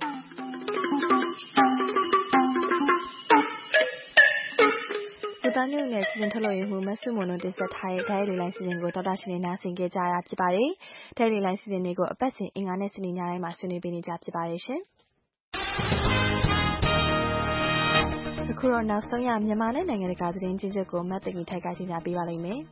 ဒေသညုံနဲ့စီစဉ်ထုတ်လို့ရမှုမဆုမွန်တို့တင်ဆက်ထားတဲ့ဒိုင်လီလိုင်းစီစဉ်ကိုဒေါက်တာရှင်နေနာဆင်ကြကြရဖြစ်ပါတယ်။ဒိုင်လီလိုင်းစီစဉ်တွေကိုအပတ်စဉ်အင်္ဂါနဲ့စနေညတိုင်းမှာဆွေးနွေးပေးနေကြဖြစ်ပါတယ်ရှင်။အခုတော့နောက်ဆုံးရမြန်မာနဲ့နိုင်ငံတကာသတင်းချင်းချုပ်ကိုမတ်တကီထိုက်ကကြီးညာပေးပါလိမ့်မယ်။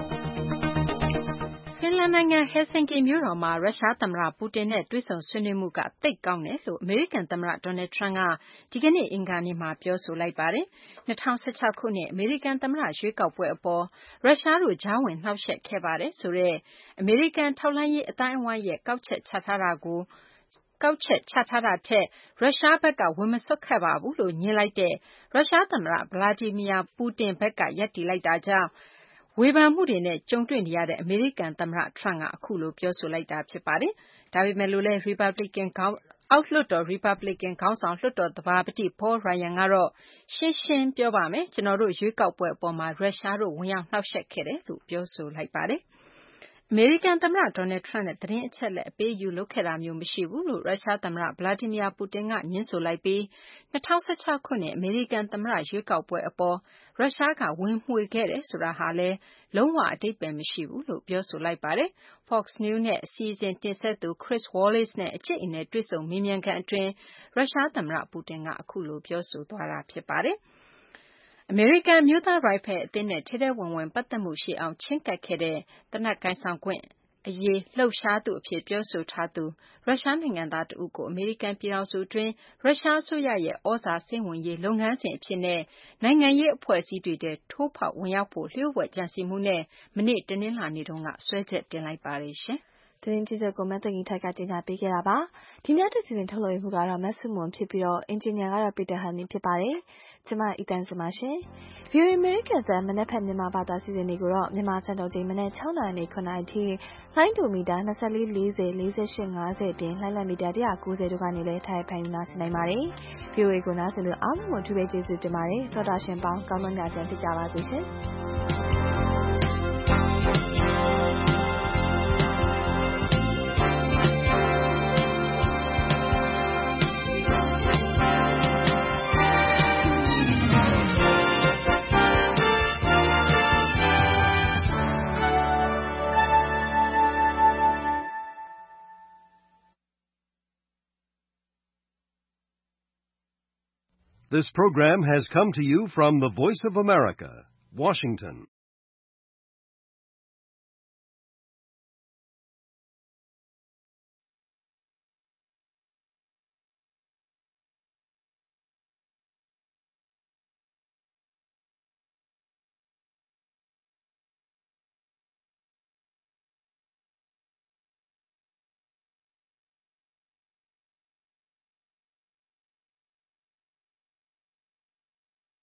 ဖင်လန်နိုင်ငံဟယ်ဆင်ကီမြို့တော်မှာရုရှားသမ္မတပူတင်နဲ့တွေ့ဆုံဆွေးနွေးမှုကသိပ်ကောင်းတယ်လို့အမေရိကန်သမ္မတဒေါ်နယ်ထရန့်ကဒီကနေ့အင်္ဂါနေ့မှာပြောဆိုလိုက်ပါတယ်။၂၀၁၆ခုနှစ်အမေရိကန်သမ္မတရွေးကောက်ပွဲအပေါ်ရုရှားတို့ကြားဝင်နှောက်ယှက်ခဲ့ပါတယ်ဆိုတော့အမေရိကန်ထောက်လှမ်းရေးအတိုင်းအဝိုင်းရဲ့ကောက်ချက်ချထားတာကိုကောက်ချက်ချထားတာထက်ရုရှားဘက်ကဝင်မစွက်ခဲ့ပါဘူးလို့ညင်လိုက်တဲ့ရုရှားသမ္မတဗလာဒီမီယာပူတင်ဘက်ကရပ်တည်လိုက်တာကြောင့်ဝေဖန်မှုတွေနဲ့ကြုံတွေ့နေရတဲ့အမေရိကန်သမ္မတထရန့်ကအခုလိုပြောဆိုလိုက်တာဖြစ်ပါတယ်။ဒါပေမဲ့လို့လည်းရီပတ်ဘလစ်ကန်ခေါင်းအောက်လွှတ်တော်ရီပတ်ဘလစ်ကန်ခေါင်းဆောင်လွှတ်တော်သဘာပတိပေါရိုင်ယန်ကတော့ရှင်းရှင်းပြောပါမယ်ကျွန်တော်တို့ရွေးကောက်ပွဲအပေါ်မှာရုရှားတို့ဝင်ရောက်နှောက်ယှက်ခဲ့တယ်လို့ပြောဆိုလိုက်ပါတယ်။အမေရိကန်သမ္မတဒေါ်နယ်ထရန့်နဲ့သတင်းအချက်အလက်အပေးအယူလုပ်ခဲ့တာမျိုးမရှိဘူးလို့ရုရှားသမ္မတဗလာဒီမီယာပူတင်ကညင်းဆိုလိုက်ပြီး၂၀၁၆ခုနှစ်အမေရိကန်သမ္မတရွေးကောက်ပွဲအပေါ်ရုရှားကဝင်မှွေခဲ့တယ်ဆိုတာဟာလည်းလုံးဝအဓိပ္ပာယ်မရှိဘူးလို့ပြောဆိုလိုက်ပါတယ်။ Fox News နဲ့အစီအစဉ်တင်ဆက်သူ Chris Wallace နဲ့အကျိတ်အနယ်တွေ့ဆုံမေးမြန်းခန်းအတွင်းရုရှားသမ္မတပူတင်ကအခုလိုပြောဆိုသွားတာဖြစ်ပါတယ်။အမေရိကန်အမျိုးသားရိုင်ဖယ်အသင်းနဲ့ထဲထဲဝင်ဝင်ပတ်သက်မှုရှိအောင်ချဉ်းကပ်ခဲ့တဲ့သေနတ်ကိုင်ဆောင်ခွင့်အရေးလှုပ်ရှားသူအဖြစ်ပြောဆိုထားသူရုရှားနိုင်ငံသားတဦးကိုအမေရိကန်ပြည်ထောင်စုအတွင်းရုရှားအစိုးရရဲ့ဩဇာစိမ့်ဝင်ရေးလုပ်ငန်းစဉ်အဖြစ်နဲ့နိုင်ငံရေးအဖွဲ့အစည်းတွေထဲထိုးဖောက်ဝင်ရောက်ဖို့လျှို့ဝှက်ကြံစည်မှုနဲ့မနေ့တနင်္လာနေ့တုန်းကစွဲချက်တင်လိုက်ပါတယ်ရှင်။သတင်းကြီးချုပ်ကိုမတ်တကီထိုက်ကတင်ပြပေးခဲ့တာပါ။ဒီညတစ်စီစဉ်ထုတ်လွှင့်မှုကတော့မတ်ဆုမွန်ဖြစ်ပြီးတော့အင်ဂျင်နီယာကတော့ပီတာဟန်နီဖြစ်ပါတယ်။ကျွန်မအီတန်စမရှင်။ဗီအိုအေအမေရိကန်သမနက်ဖြန်မြန်မာဘာသာစီစဉ်တွေကိုတော့မြန်မာစံတော်ချိန်မနေ့၆နာရီနဲ့ခုနာရီထိလိုင်းဒိုမီတာ၂၄ ၄၀ ၄၈ ၅၀ပြင်လိုင်းလံမီတာ၁၉၀တို့ကနေလည်းထိုင်ဖိုင်နားဆင်နိုင်ပါတယ်။ ဗီအိုအေကိုနားဆင်လို့အားလုံးကိုအထူးပဲကျေးဇူးတင်ပါတယ်။သောတာရှင်ပေါင်းကောင်းမွန်ကြကြဖြစ်ကြပါစေရှင်။ This program has come to you from the Voice of America, Washington.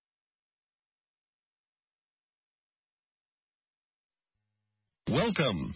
Welcome